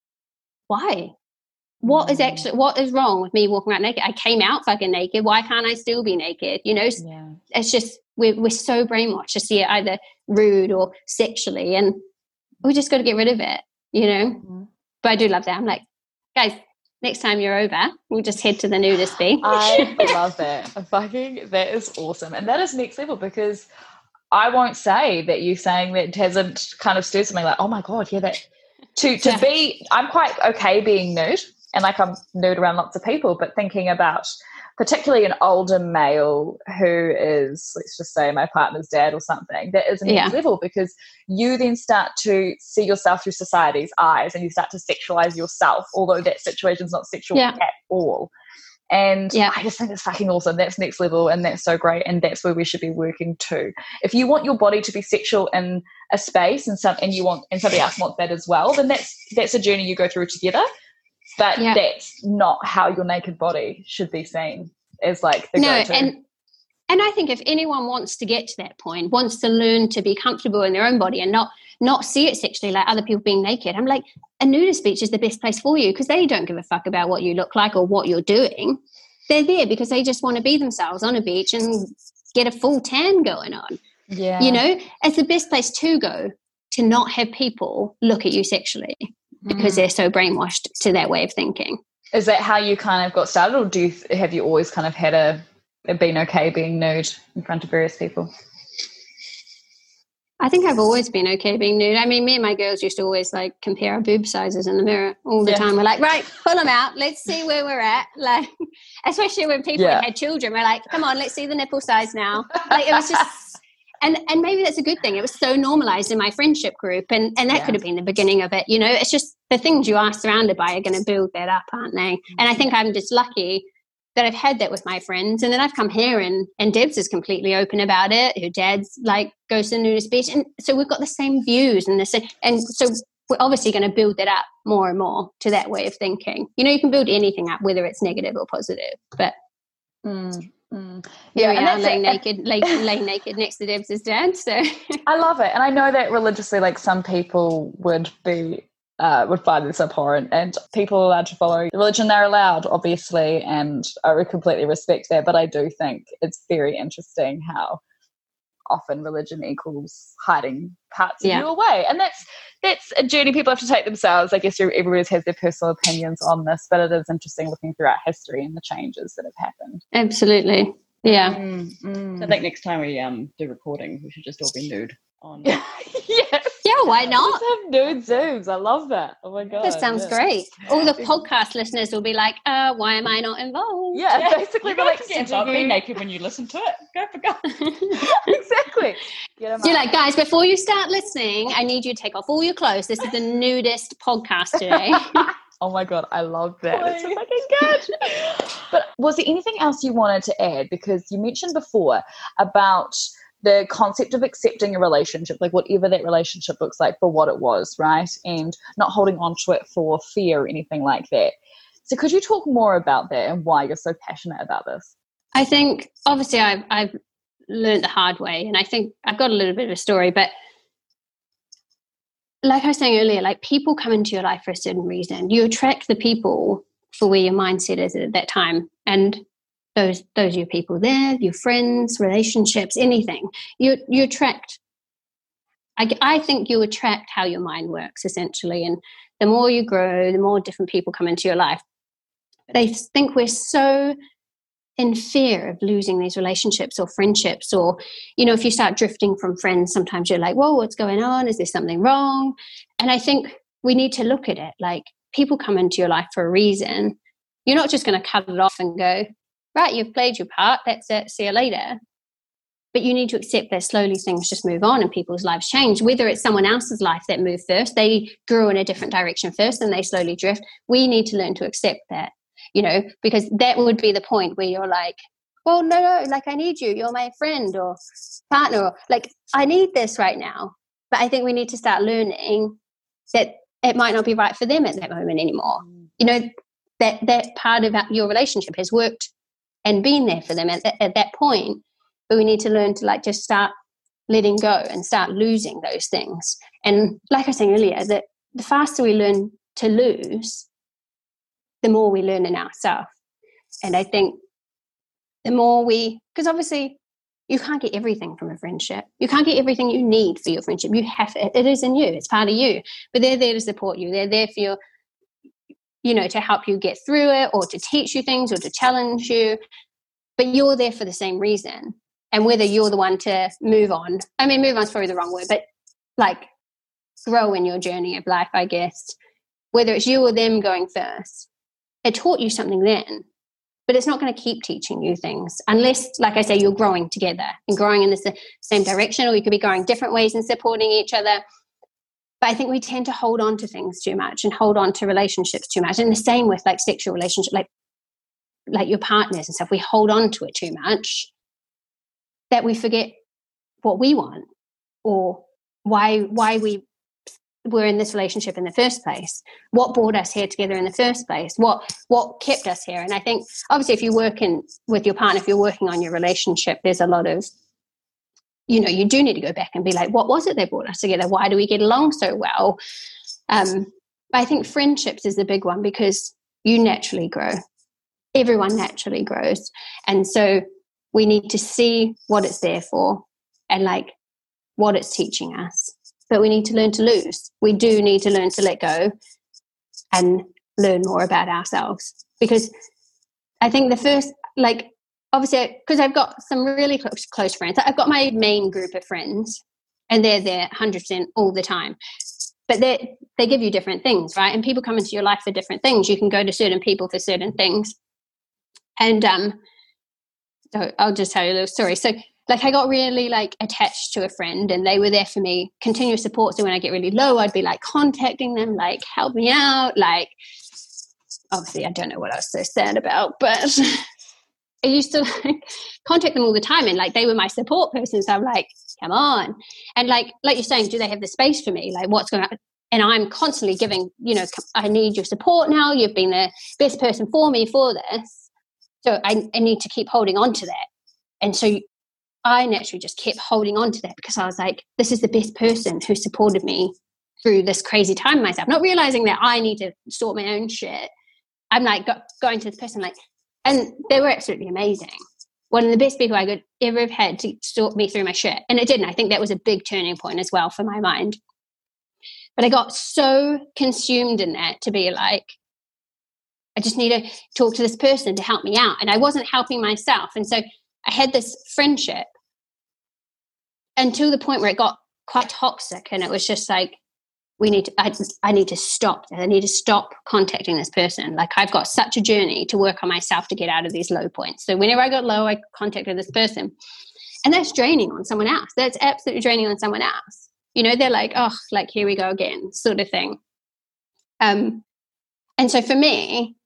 why? What is actually, what is wrong with me walking around naked? I came out fucking naked. Why can't I still be naked? You know, yeah. It's just, we're, we're so brainwashed to see it either rude or sexually. And we just got to get rid of it, you know? Mm-hmm. But I do love that. I'm like, guys, next time you're over, we'll just head to the nudist beach. I love that. Fucking, that is awesome. And that is next level, because I won't say that you saying that hasn't kind of stirred something like, oh my God, yeah, that to, to yeah. be, I'm quite okay being nude, and like I'm nude around lots of people, but thinking about particularly an older male who is, let's just say my partner's dad or something, that is a next yeah. level, because you then start to see yourself through society's eyes and you start to sexualize yourself, although that situation's not sexual yeah. at all. And yeah. I just think it's fucking awesome. That's next level, and that's so great, and that's where we should be working too. If you want your body to be sexual in a space and some and you want and somebody else wants that as well, then that's that's a journey you go through together. But yeah. that's not how your naked body should be seen as like the no, go-to. And and I think if anyone wants to get to that point, wants to learn to be comfortable in their own body and not not see it sexually like other people being naked, I'm like, a nudist beach is the best place for you, because they don't give a fuck about what you look like or what you're doing. They're there because they just want to be themselves on a beach and get a full tan going on. Yeah. You know, it's the best place to go to not have people look at you sexually because mm. they're so brainwashed to that way of thinking. Is that how you kind of got started, or do you have you always kind of had a, a been okay being nude in front of various people? I think I've always been okay being nude. I mean, me and my girls used to always like compare our boob sizes in the mirror all the yeah. time. We're like, right, pull them out. Let's see where we're at. Like, especially when people yeah. had children, we're like, come on, let's see the nipple size now. Like, it was just, and and maybe that's a good thing. It was so normalized in my friendship group, and and that yeah. could have been the beginning of it. You know, it's just the things you are surrounded by are going to build that up, aren't they? And I think I'm just lucky that I've had that with my friends. And then I've come here and, and Debs is completely open about it. Her dad's like goes to the nudist beach. And so we've got the same views and the same, and so we're obviously going to build that up more and more to that way of thinking. You know, you can build anything up, whether it's negative or positive, but mm, mm. yeah, yeah, we are laying naked, lay, lay naked next to Debs' dad. So I love it. And I know that religiously, like some people would be, Uh, would find this abhorrent, and people are allowed to follow the religion they're allowed, obviously, and I would completely respect that. But I do think it's very interesting how often religion equals hiding parts yeah. of you away, and that's that's a journey people have to take themselves. I guess everybody has their personal opinions on this, but it is interesting looking throughout history and the changes that have happened. Absolutely, yeah. Mm, mm. I think next time we um do recording, we should just all be nude on. Yes. Yeah, why not? Let's have nude Zooms. I love that. Oh my God. That sounds yeah. great. All the podcast listeners will be like, uh, why am I not involved? Yeah, yeah. basically. You like, get involved. Be naked when you listen to it. Go for go. Exactly. You're like, guys, before you start listening, I need you to take off all your clothes. This is the nudist podcast today. Oh my God, I love that. It's so fucking good. But was there anything else you wanted to add? Because you mentioned before about the concept of accepting a relationship, like whatever that relationship looks like, for what it was, right? And not holding on to it for fear or anything like that. So could you talk more about that and why you're so passionate about this? I think obviously I've I've learned the hard way, and I think I've got a little bit of a story, but like I was saying earlier, like people come into your life for a certain reason. You attract the people for where your mindset is at that time, and those those are your people there, your friends, relationships, anything. You you attract. I, I think you attract how your mind works essentially, and the more you grow, the more different people come into your life. But I think we're so in fear of losing these relationships or friendships, or, you know, if you start drifting from friends, sometimes you're like, whoa, what's going on? Is there something wrong? And I think we need to look at it like people come into your life for a reason. You're not just going to cut it off and go, right, you've played your part, that's it, see you later. But you need to accept that slowly things just move on and people's lives change. Whether it's someone else's life that moved first, they grew in a different direction first and they slowly drift. We need to learn to accept that. You know, because that would be the point where you're like, well, no, no, like I need you. You're my friend or partner. Or, like I need this right now. But I think we need to start learning that it might not be right for them at that moment anymore. You know, that that part of your relationship has worked and been there for them at, at that point. But we need to learn to like just start letting go and start losing those things. And like I was saying earlier, that the faster we learn to lose, the more we learn in ourselves. And I think the more we, because obviously you can't get everything from a friendship. You can't get everything you need for your friendship. You have it. It is in you. It's part of you. But they're there to support you. They're there for your, you know, to help you get through it or to teach you things or to challenge you. But you're there for the same reason. And whether you're the one to move on, I mean, move on is probably the wrong word, but like grow in your journey of life, I guess, whether it's you or them going first. It taught you something then, but it's not going to keep teaching you things unless, like I say, you're growing together and growing in the same direction, or you could be going different ways and supporting each other. But I think we tend to hold on to things too much and hold on to relationships too much. And the same with like sexual relationships, like, like your partners and stuff. We hold on to it too much that we forget what we want or why, why we were in this relationship in the first place, what brought us here together in the first place, what what kept us here. And I think obviously if you work in with your partner, if you're working on your relationship, there's a lot of, you know, you do need to go back and be like, what was it that brought us together? Why do we get along so well? Um, but I think friendships is the big one because you naturally grow. Everyone naturally grows. And so we need to see what it's there for and like what it's teaching us. But we need to learn to lose. We do need to learn to let go and learn more about ourselves. Because I think the first, like, obviously, because I've got some really close, close friends. I've got my main group of friends, and they're there one hundred percent all the time. But they they give you different things, right? And people come into your life for different things. You can go to certain people for certain things. And um, so I'll just tell you a little story. So, like I got really like attached to a friend and they were there for me, continuous support. So when I get really low, I'd be like contacting them, like help me out. Like, obviously I don't know what I was so sad about, but I used to like contact them all the time. And like, they were my support person. So I'm like, come on. And like, like you're saying, do they have the space for me? Like what's going on? And I'm constantly giving, you know, I need your support now. You've been the best person for me for this. So I, I need to keep holding on to that. And so I naturally just kept holding on to that because I was like, this is the best person who supported me through this crazy time myself, not realizing that I need to sort my own shit. I'm like go, going to this person like, and they were absolutely amazing. One of the best people I could ever have had to sort me through my shit. And it didn't. I think that was a big turning point as well for my mind. But I got so consumed in that to be like, I just need to talk to this person to help me out. And I wasn't helping myself. And so I had this friendship until the point where it got quite toxic. And it was just like, we need to, I, I need to stop. I need to stop contacting this person. Like I've got such a journey to work on myself to get out of these low points. So whenever I got low, I contacted this person. And that's draining on someone else. That's absolutely draining on someone else. You know, they're like, oh, like, here we go again, sort of thing. Um, and so for me,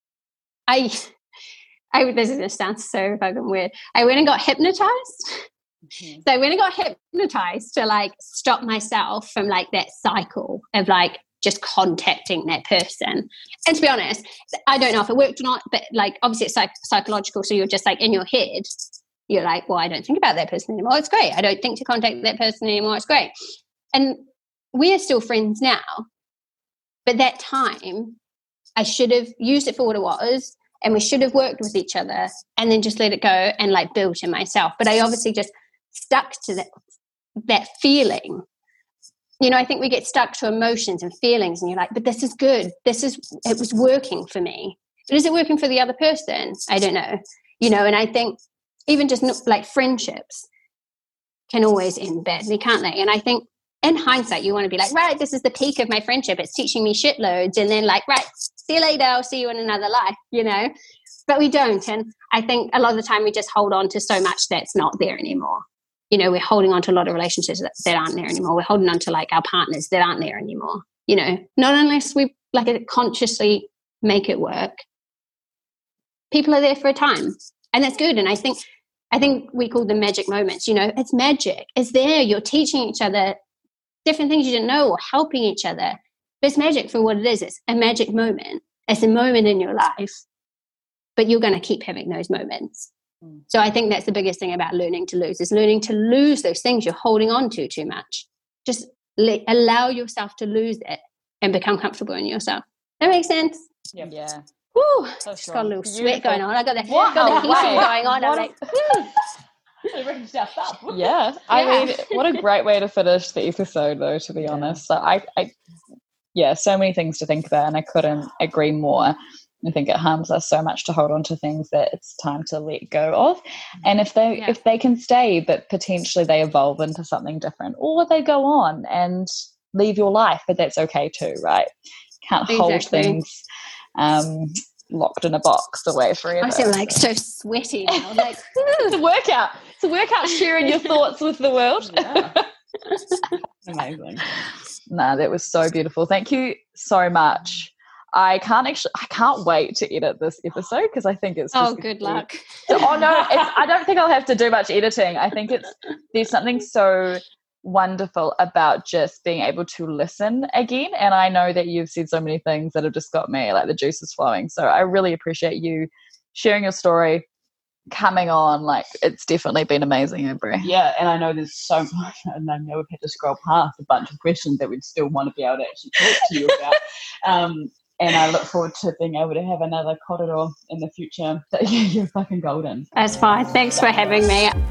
I, I this is going to sound so fucking weird. I went and got hypnotized Mm-hmm. So when I got hypnotized to like stop myself from like that cycle of like just contacting that person, and to be honest, I don't know if it worked or not, but like obviously it's psych- psychological, so you're just like in your head, you're like, well, I don't think about that person anymore, it's great. I don't think to contact that person anymore, it's great. And we are still friends now, but that time I should have used it for what it was, and we should have worked with each other and then just let it go and like built in myself. But I obviously just stuck to that that feeling. You know, I think we get stuck to emotions and feelings, and you're like, but this is good. This is, it was working for me. But is it working for the other person? I don't know. You know, and I think even just like friendships can always end badly, can't they? And I think in hindsight, you want to be like, right, this is the peak of my friendship. It's teaching me shitloads. And then like, right, see you later. I'll see you in another life, you know? But we don't. And I think a lot of the time we just hold on to so much that's not there anymore. You know, we're holding on to a lot of relationships that, that aren't there anymore. We're holding on to like our partners that aren't there anymore. You know, not unless we like consciously make it work. People are there for a time, and that's good. And I think, I think we call them magic moments. You know, it's magic. It's there. You're teaching each other different things you didn't know, or helping each other. But it's magic for what it is. It's a magic moment. It's a moment in your life, but you're going to keep having those moments. So I think that's the biggest thing about learning to lose, is learning to lose those things you're holding on to too much. Just let, allow yourself to lose it and become comfortable in yourself. That makes sense? Yeah. yeah. Woo, So just got a little Beautiful. sweat going on. I got the, What got the a heating way. going on. I'm like, yeah. yeah. I Yeah. mean, what a great way to finish the episode, though, to be Yeah. honest. So I, I, yeah, so many things to think about, and I couldn't agree more. I think it harms us so much to hold on to things that it's time to let go of. And if they Yeah. if they can stay, but potentially they evolve into something different, or they go on and leave your life, but that's okay too, right? Can't hold Exactly. things um, locked in a box away forever. I feel like so sweaty now. I'm like, It's a workout. It's a workout sharing your thoughts with the world. Yeah. Amazing. No, that was so beautiful. Thank you so much. I can't actually, I can't wait to edit this episode, because I think it's just oh, good luck. So, oh no, it's, I don't think I'll have to do much editing. I think it's there's something so wonderful about just being able to listen again. And I know that you've said so many things that have just got me like the juices flowing. So I really appreciate you sharing your story, coming on. Like, it's definitely been amazing, Aubrey. Yeah, and I know there's so much, and I know we've had to scroll past a bunch of questions that we'd still want to be able to actually talk to you about. Um, and I look forward to being able to have another corridor in the future. But yeah, you're fucking golden. That's fine. Thanks for having me.